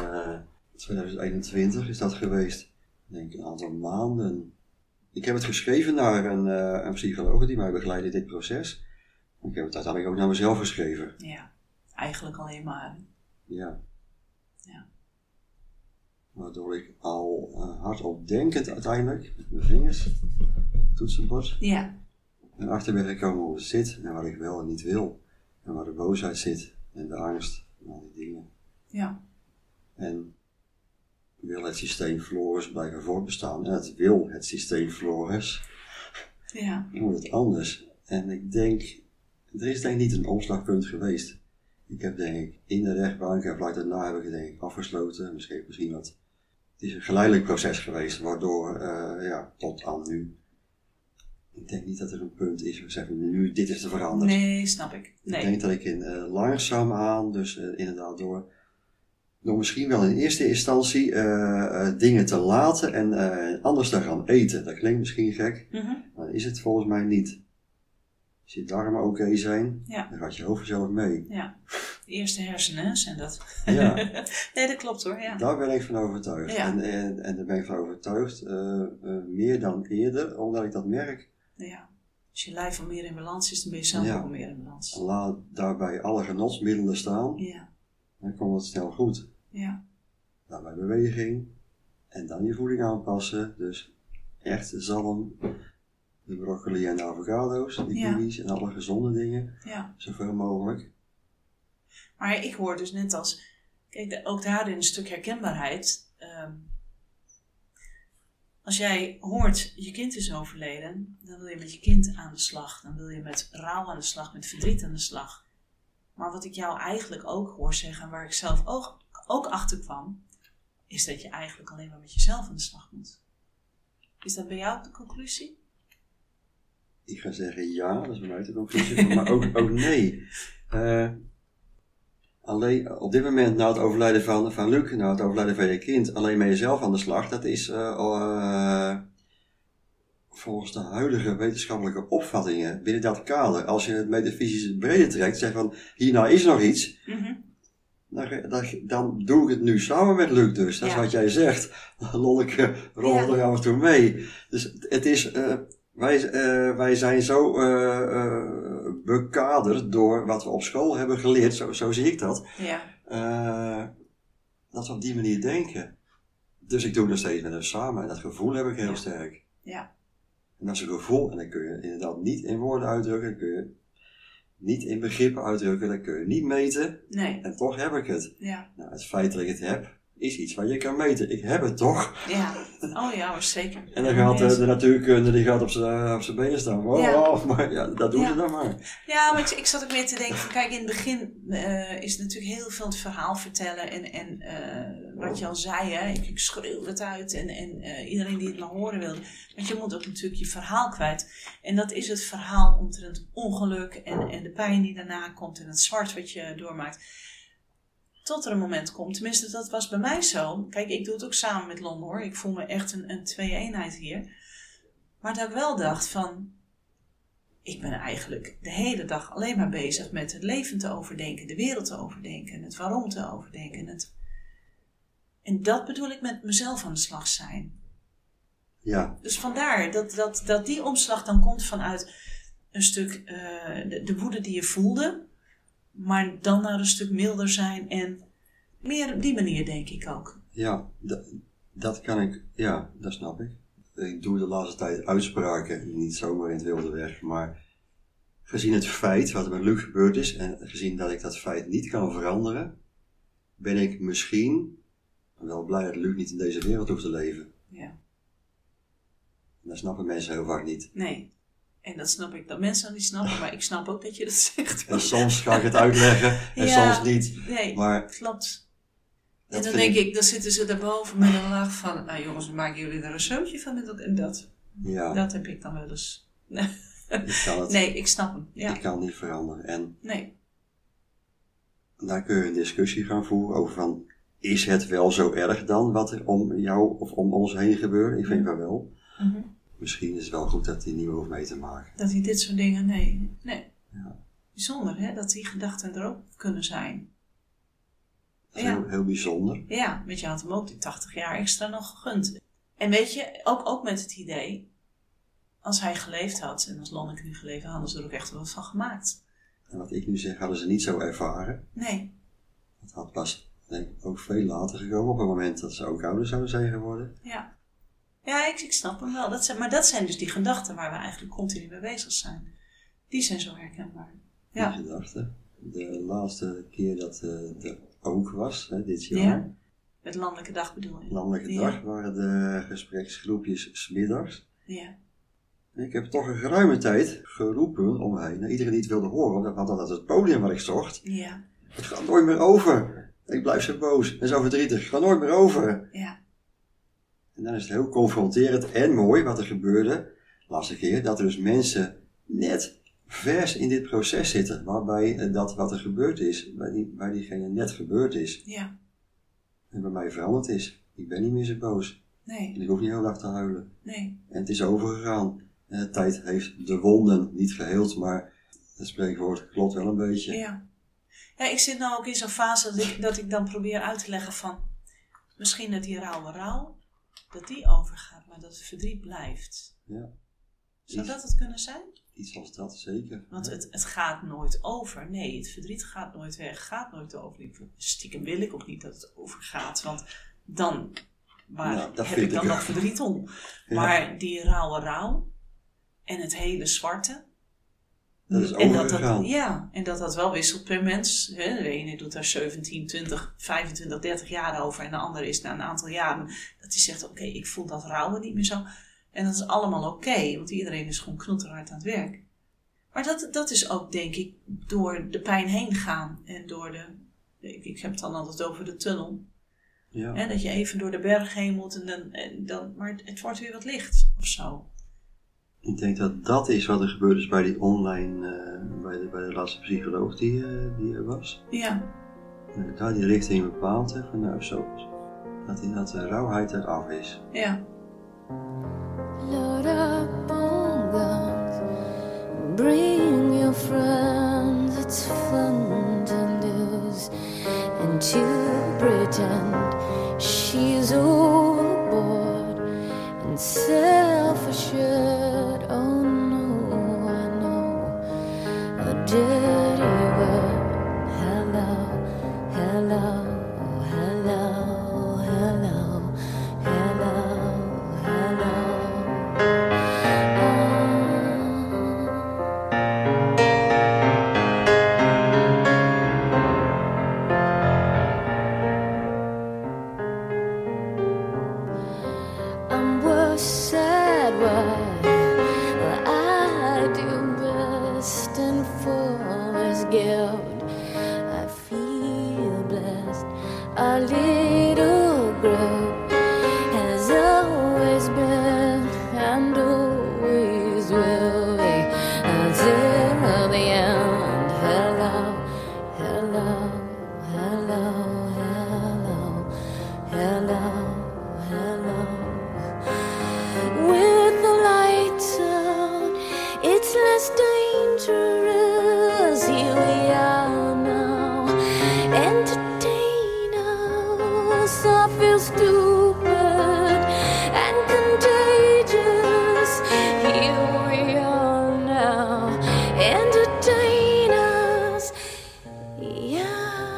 2021 is dat geweest. Ik denk een aantal maanden. Ik heb het geschreven naar een psycholoog die mij begeleidt in dit proces. Ik heb het uiteindelijk ook naar mezelf geschreven. Ja, eigenlijk alleen maar. Ja. Ja. Waardoor ik al hardop denkend uiteindelijk, met mijn vingers, toetsenbord, Ja. en achter ben gekomen hoe het zit en wat ik wel en niet wil. En waar de boosheid zit en de angst en al die dingen. Ja. En wil het systeem Flores blijven voortbestaan en het wil het systeem Flores, Ja. dan moet het anders. En ik denk, er is denk ik niet een omslagpunt geweest. Ik heb denk ik in de rechtbank en vlak daarna heb ik het denk ik afgesloten. Misschien wat. Het is een geleidelijk proces geweest, waardoor, tot aan nu. Ik denk niet dat er een punt is waar we zeggen, nu dit is te veranderen. Nee, snap ik. Nee. Ik denk dat ik langzaamaan, dus inderdaad door misschien wel in eerste instantie dingen te laten en anders te gaan eten. Dat klinkt misschien gek, maar dat is het volgens mij niet. Als je darmen oké zijn, dan gaat je hoofd zelf mee. Ja, de eerste hersenen zijn dat. Ja. Nee, dat klopt hoor. Ja. Daar ben ik van overtuigd. Ja. En daar ben ik van overtuigd, meer dan eerder, omdat ik dat merk. Ja. Als je lijf al meer in balans is, dan ben je zelf ook al meer in balans. Laat daarbij alle genotsmiddelen staan, Ja. dan komt het snel goed. Ja. Daarbij beweging en dan je voeding aanpassen. Dus echt zalm, De broccoli en de avocado's, die kiwis en alle gezonde dingen. Ja. Zoveel mogelijk. Maar ik hoor dus net als... Kijk, ook daarin een stuk herkenbaarheid. Als jij hoort, je kind is overleden, dan wil je met je kind aan de slag. Dan wil je met rouw aan de slag, met verdriet aan de slag. Maar wat ik jou eigenlijk ook hoor zeggen, waar ik zelf ook achter kwam, is dat je eigenlijk alleen maar met jezelf aan de slag moet. Is dat bij jou de conclusie? Ik ga zeggen ja, dat is bij mij de conclusie, maar ook nee. Alleen op dit moment, na het overlijden van Luc, na het overlijden van je kind, alleen met jezelf aan de slag, dat is volgens de huidige wetenschappelijke opvattingen binnen dat kader, als je het metafysische brede trekt, zeg van hierna is nog iets, dan doe ik het nu samen met Luc dus. Dat is wat jij zegt. Lonneke rolt er af en toe mee. Dus het is, wij zijn zo bekaderd door wat we op school hebben geleerd, zo zie ik dat. Ja. Dat we op die manier denken. Dus ik doe het steeds met hem samen en dat gevoel heb ik heel sterk. Ja. En dat is een gevoel en dat kun je inderdaad niet in woorden uitdrukken, dat kun je niet in begrippen uitdrukken, dat kun je niet meten. Nee. En toch heb ik het. Ja. Nou, het feit dat ik het heb, is iets wat je kan meten. Ik heb het toch? Ja, oh ja, maar zeker. En dan gaat de natuurkunde, die gaat op zijn benen staan. Wow, maar ja, dat doen ze dan maar. Ja, maar ik zat ook meer te denken van, kijk, in het begin is het natuurlijk heel veel het verhaal vertellen. En wat je al zei, hè, ik schreeuw het uit en iedereen die het maar horen wil. Want je moet ook natuurlijk je verhaal kwijt. En dat is het verhaal omtrent het ongeluk en de pijn die daarna komt en het zwart wat je doormaakt. Tot er een moment komt, tenminste dat was bij mij zo. Kijk, ik doe het ook samen met Lon hoor. Ik voel me echt een twee-eenheid hier. Maar dat ik wel dacht van, ik ben eigenlijk de hele dag alleen maar bezig met het leven te overdenken, de wereld te overdenken, het waarom te overdenken. En dat bedoel ik met mezelf aan de slag zijn. Ja. Dus vandaar dat die omslag dan komt vanuit een stuk de woede die je voelde. Maar dan naar een stuk milder zijn en meer op die manier denk ik ook. Ja, dat kan ik, ja, dat snap ik. Ik doe de laatste tijd uitspraken, niet zomaar in het wilde weg, maar gezien het feit wat er met Luc gebeurd is en gezien dat ik dat feit niet kan veranderen, ben ik misschien wel blij dat Luc niet in deze wereld hoeft te leven. Ja. En dat snappen mensen heel vaak niet. Nee. En dat snap ik, dat mensen dat niet snappen, maar ik snap ook dat je dat zegt. En soms ga ik het uitleggen en soms niet. Nee, maar klopt. En dan denk ik, dan zitten ze daarboven met een laag van, nou jongens, maken jullie er een zootje van en dat. Ja. Dat heb ik dan wel eens. Nee, ik snap hem. Ja. Ik kan niet veranderen. En nee. Daar kun je een discussie gaan voeren over van, is het wel zo erg dan wat er om jou of om ons heen gebeurt? Ik vind wel. Mm-hmm. Misschien is het wel goed dat hij niet meer hoeft mee te maken. Dat hij dit soort dingen, nee. Ja. Bijzonder, hè? Dat die gedachten er ook kunnen zijn. Dat is heel bijzonder. Ja, want je had hem ook die 80 jaar extra nog gegund. En weet je, ook met het idee, als hij geleefd had, en als Lonneke nu geleefd had, hadden ze er ook echt wel wat van gemaakt. En wat ik nu zeg, hadden ze niet zo ervaren. Nee. Dat had pas, denk ik, ook veel later gekomen, op het moment dat ze ook ouder zouden zijn geworden. Ja. Ja, ik snap hem wel. Maar dat zijn dus die gedachten waar we eigenlijk continu mee bezig zijn. Die zijn zo herkenbaar. Ja. Die gedachten. De laatste keer dat er ook was, hè, dit jaar. Ja. Met Landelijke Dag bedoel je? Landelijke Dag waren de gespreksgroepjes 's middags. Ja. Ik heb toch een geruime tijd geroepen om me heen. Nou, iedereen die het wilde horen, want dat was het podium waar ik zocht. Ja. Het gaat nooit meer over. Ik blijf zo boos en zo verdrietig. Het gaat nooit meer over. Ja. En dan is het heel confronterend en mooi wat er gebeurde, de laatste keer, dat er dus mensen net vers in dit proces zitten, waarbij dat wat er gebeurd is, bij diegene net gebeurd is. Ja. En bij mij veranderd is. Ik ben niet meer zo boos. Nee. En ik hoef niet heel dag te huilen. Nee. En het is overgegaan. En de tijd heeft de wonden niet geheeld, maar het spreekwoord klopt wel een beetje. Ja. Ja, ik zit nou ook in zo'n fase dat ik dan probeer uit te leggen van, misschien dat die rauwe rouw, dat die overgaat, maar dat het verdriet blijft. Ja. Zou dat het kunnen zijn? Iets als dat, zeker. Want het gaat nooit over. Nee, het verdriet gaat nooit weg, gaat nooit over. Stiekem wil ik ook niet dat het overgaat, want dan heb ik dan nog verdriet om. Ja. Maar die rauwe rouw, en het hele zwarte. Dat is overgegaan. En dat wel wisselt per mens. Hè? De ene doet daar 17, 20, 25, 30 jaar over. En de andere is na een aantal jaren dat hij zegt, oké, ik voel dat rouwen niet meer zo. En dat is allemaal oké, want iedereen is gewoon knoeterhard aan het werk. Maar dat is ook, denk ik, door de pijn heen gaan. En door ik heb het dan altijd over de tunnel. Ja. Hè? Dat je even door de berg heen moet. Maar het wordt weer wat licht of zo. Ik denk dat is wat er gebeurd is bij die online, bij de laatste psycholoog die er was. Ja. En dat daar die richting bepaald heeft van nou zo. Dat de rauwheid eraf is. Ja. Load up on guns, bring your friends, it's fun to lose and to pretend she's overboard and self-assured. Oh no, I know a dirty word. Hello, hello, hello, hello, hello, hello. I'm worse at what I do best and full as guilt. I feel blessed. Our little group has always been and always will be until the end. Hello, hello, hello, hello, hello, hello. With the lights out, it's less dangerous. Here we are now, entertain us. I feel stupid and contagious. Here we are now, entertain us. Yes.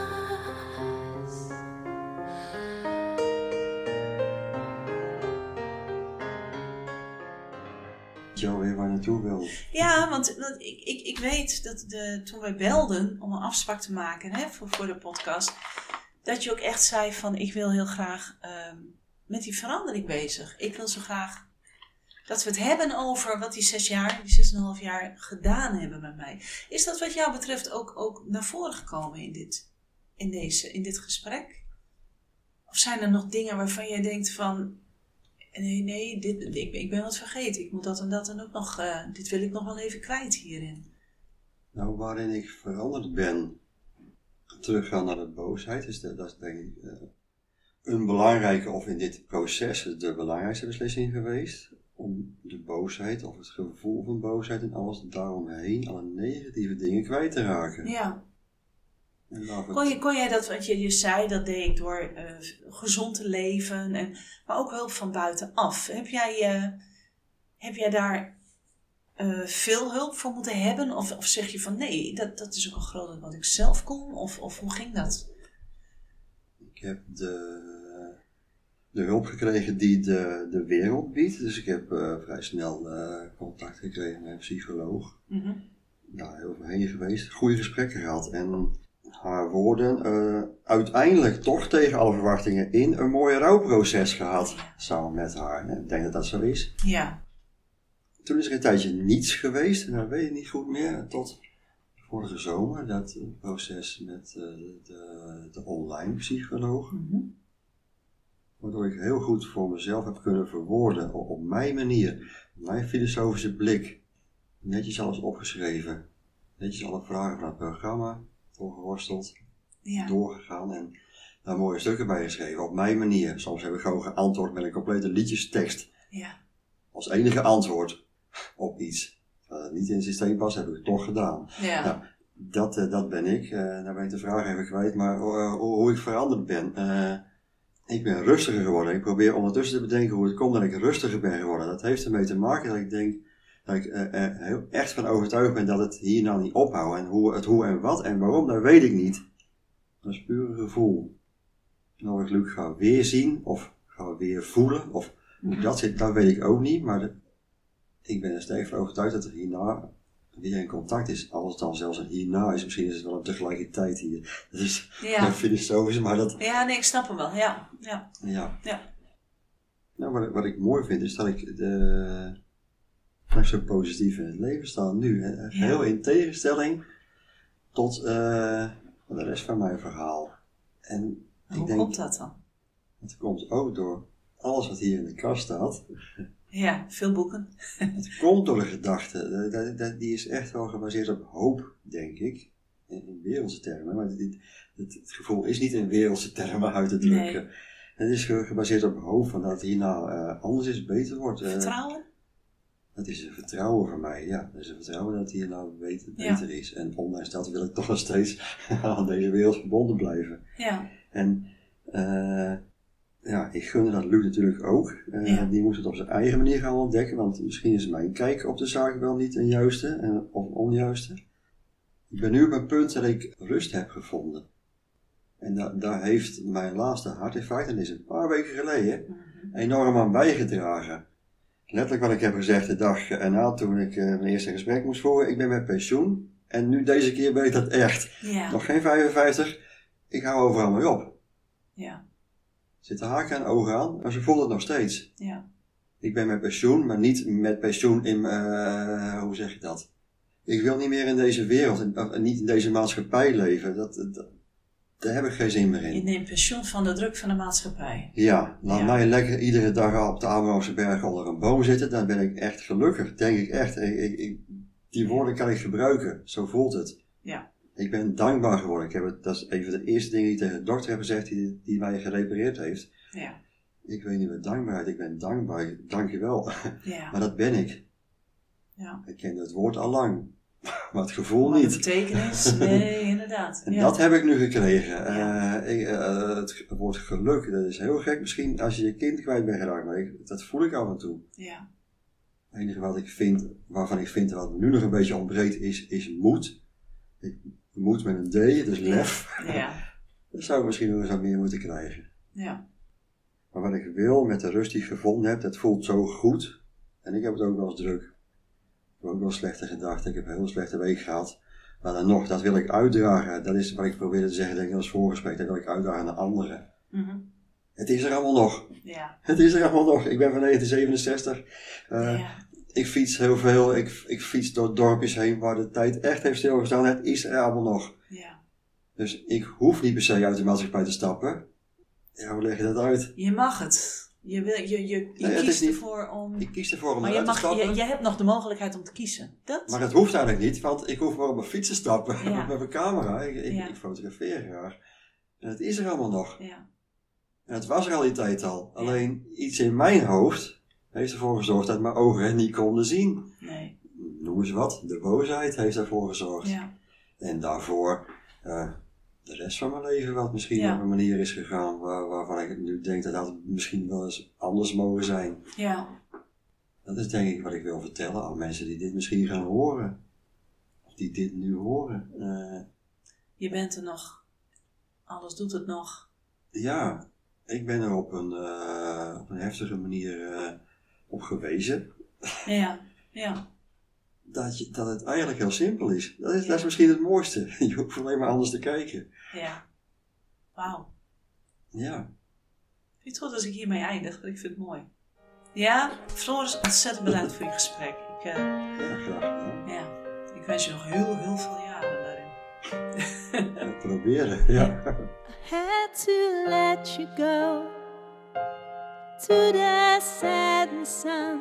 Jo, weer waar naartoe wil. Ja, want ik weet dat toen wij belden om een afspraak te maken, hè, voor de podcast, dat je ook echt zei van ik wil heel graag met die verandering bezig. Ik wil zo graag dat we het hebben over wat die 6,5 jaar gedaan hebben met mij. Is dat wat jou betreft ook naar voren gekomen in dit gesprek? Of zijn er nog dingen waarvan jij denkt van nee, ik ben wat vergeten. Ik moet dat en dat en ook nog, dit wil ik nog wel even kwijt hierin. Nou, waarin ik veranderd ben, teruggaan naar de boosheid, dat is denk ik een belangrijke, of in dit proces de belangrijkste beslissing geweest. Om de boosheid, of het gevoel van boosheid en alles daaromheen, alle negatieve dingen kwijt te raken. Ja. En Kon jij dat, wat je zei, dat deed ik door gezond te leven, maar ook hulp van buitenaf. Heb jij daar veel hulp voor moeten hebben? Of zeg je van nee, dat is ook een groot deel wat ik zelf kon? Of hoe ging dat? Ik heb de hulp gekregen die de wereld biedt. Dus ik heb vrij snel contact gekregen met een psycholoog. Mm-hmm. Daar heel veel heen geweest. Goede gesprekken gehad. En haar woorden uiteindelijk toch tegen alle verwachtingen in een mooi rouwproces gehad. Samen met haar. En ik denk dat dat zo is. Ja. Toen is er een tijdje niets geweest. En dat weet ik niet goed meer. Tot vorige zomer. Dat proces met de online psycholoog. Mm-hmm. Waardoor ik heel goed voor mezelf heb kunnen verwoorden. Op mijn manier. Mijn filosofische blik. Netjes alles opgeschreven. Netjes alle vragen van het programma. Doorgeworsteld. Ja. Doorgegaan. En daar mooie stukken bij geschreven. Op mijn manier. Soms heb ik gewoon geantwoord met een complete liedjestekst. Ja. Als enige antwoord op iets. Niet in het systeem past, heb ik het toch gedaan. Ja. Nou, dat ben ik. Nou ben ik de vraag even kwijt. Maar hoe ik veranderd ben. Ik ben rustiger geworden. Ik probeer ondertussen te bedenken hoe het komt dat ik rustiger ben geworden. Dat heeft ermee te maken dat ik denk dat ik heel echt van overtuigd ben dat het hier nou niet ophoudt. En hoe en wat en waarom, dat weet ik niet. Dat is puur een gevoel. En of ik Luc ga weer zien of ga weer voelen of hoe dat zit, dat weet ik ook niet. Maar ik ben er sterk van overtuigd dat er hierna weer in contact is. Als het dan zelfs een hierna is, misschien is het wel een tegelijkertijd hier. Dat is filosofisch, maar dat... Ja, nee, ik snap hem wel. Ja. Nou, wat ik mooi vind is dat ik zo positief in het leven sta nu. Heel in tegenstelling tot de rest van mijn verhaal. En hoe komt dat dan? Het komt ook door alles wat hier in de kast staat. Ja, veel boeken. Het komt door de gedachte. Die is echt wel gebaseerd op hoop, denk ik. In wereldse termen. Maar het gevoel is niet in wereldse termen uit te drukken. Nee. Het is gebaseerd op hoop van dat het hierna anders is, beter wordt. Vertrouwen? Het is een vertrouwen voor mij, ja. Het is een vertrouwen dat het hier nou beter is. En ondanks dat wil ik toch nog steeds aan deze wereld verbonden blijven. Ja. En ik gunde dat Luc natuurlijk ook. Die moest het op zijn eigen manier gaan ontdekken. Want misschien is mijn kijk op de zaak wel niet een juiste of een onjuiste. Ik ben nu op een punt dat ik rust heb gevonden. En daar heeft mijn laatste hartinfarct, en dat is een paar weken geleden, enorm aan bijgedragen. Letterlijk wat ik heb gezegd de dag erna toen ik mijn eerste gesprek moest voeren. Ik ben met pensioen. En nu deze keer ben ik dat echt. Ja. Nog geen 55. Ik hou overal mee op. Ja. Zitten haken en ogen aan, maar ze voelt het nog steeds. Ja. Ik ben met pensioen, maar niet met pensioen in, hoe zeg je dat? Ik wil niet meer in deze wereld, niet in deze maatschappij leven. Daar heb ik geen zin meer in. Je neemt pensioen van de druk van de maatschappij. Ja, laat mij lekker iedere dag op de Ameronse berg onder een boom zitten. Dan ben ik echt gelukkig, denk ik echt. Die woorden kan ik gebruiken, zo voelt het. Ja. Ik ben dankbaar geworden. Dat is een van de eerste dingen die ik tegen de dokter heb gezegd die mij gerepareerd heeft. Ja. Ik weet niet wat dankbaarheid, ik ben dankbaar, dankjewel. Ja. Maar dat ben ik. Ja. Ik ken het woord al lang, maar het gevoel maar niet. de betekenis, nee, inderdaad. En dat heb ik nu gekregen. Het woord geluk, dat is heel gek misschien als je je kind kwijt bent geraakt, maar dat voel ik af en toe. Ja. Het enige waarvan ik vind wat nu nog een beetje ontbreekt is moed. Moed met een D, dus lef. Ja. Dat zou ik misschien nog eens wat meer moeten krijgen. Ja. Maar wat ik wil met de rust die ik gevonden heb, dat voelt zo goed. En ik heb het ook wel eens druk. Ik heb ook wel slechte gedachten. Ik heb een heel slechte week gehad. Maar dan nog, dat wil ik uitdragen. Dat is wat ik probeerde te zeggen, denk ik, als voorgesprek. Dat wil ik uitdragen naar anderen. Mm-hmm. Het is er allemaal nog. Ja. Het is er allemaal nog. Ik ben van 1967. Ik fiets heel veel. Ik fiets door dorpjes heen waar de tijd echt heeft stilgestaan. Het is er allemaal nog. Ja. Dus ik hoef niet per se uit de maatschappij te stappen. Ja, hoe leg je dat uit? Je mag het. Je kiest ervoor om... Ik kies ervoor om eruit te stappen. Je hebt nog de mogelijkheid om te kiezen. Dat? Maar het hoeft eigenlijk niet, want ik hoef maar op mijn fiets te stappen. Ja. Met mijn camera. Ik fotografeer graag. En het is er allemaal nog. Ja. En het was er al die tijd al. Ja. Alleen iets in mijn hoofd heeft ervoor gezorgd dat mijn ogen het niet konden zien. Nee. Noem eens wat. De boosheid heeft ervoor gezorgd. Ja. En daarvoor de rest van mijn leven wat misschien op een manier is gegaan waarvan ik nu denk dat misschien wel eens anders mogen zijn. Ja. Dat is denk ik wat ik wil vertellen aan mensen die dit misschien gaan horen. Of die dit nu horen. Je bent er nog. Alles doet het nog. Ja, ik ben er op een heftige manier op gewezen. Ja, ja. Dat het eigenlijk heel simpel is. Dat is misschien het mooiste. Je hoeft alleen maar anders te kijken. Ja. Wauw. Ja. Vind je het goed als ik hiermee eindig? Want ik vind het mooi. Ja, Floris, ontzettend bedankt voor je gesprek. Ja, graag gedaan. Ja, ik wens je nog heel, heel veel jaren daarin. Proberen, ja. I had to let you go to the setting sun.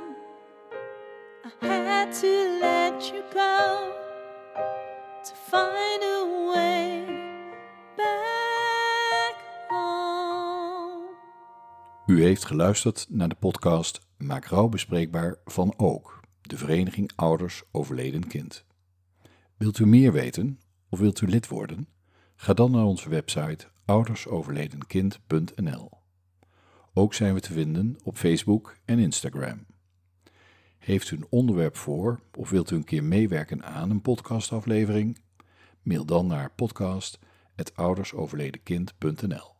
I had to let you go to find a way back home. U heeft geluisterd naar de podcast Maak rouw bespreekbaar van Ook, de Vereniging Ouders Overleden Kind. Wilt u meer weten of wilt u lid worden? Ga dan naar onze website oudersoverledenkind.nl. Ook zijn we te vinden op Facebook en Instagram. Heeft u een onderwerp voor of wilt u een keer meewerken aan een podcastaflevering? Mail dan naar podcast@oudersoverledenkind.nl.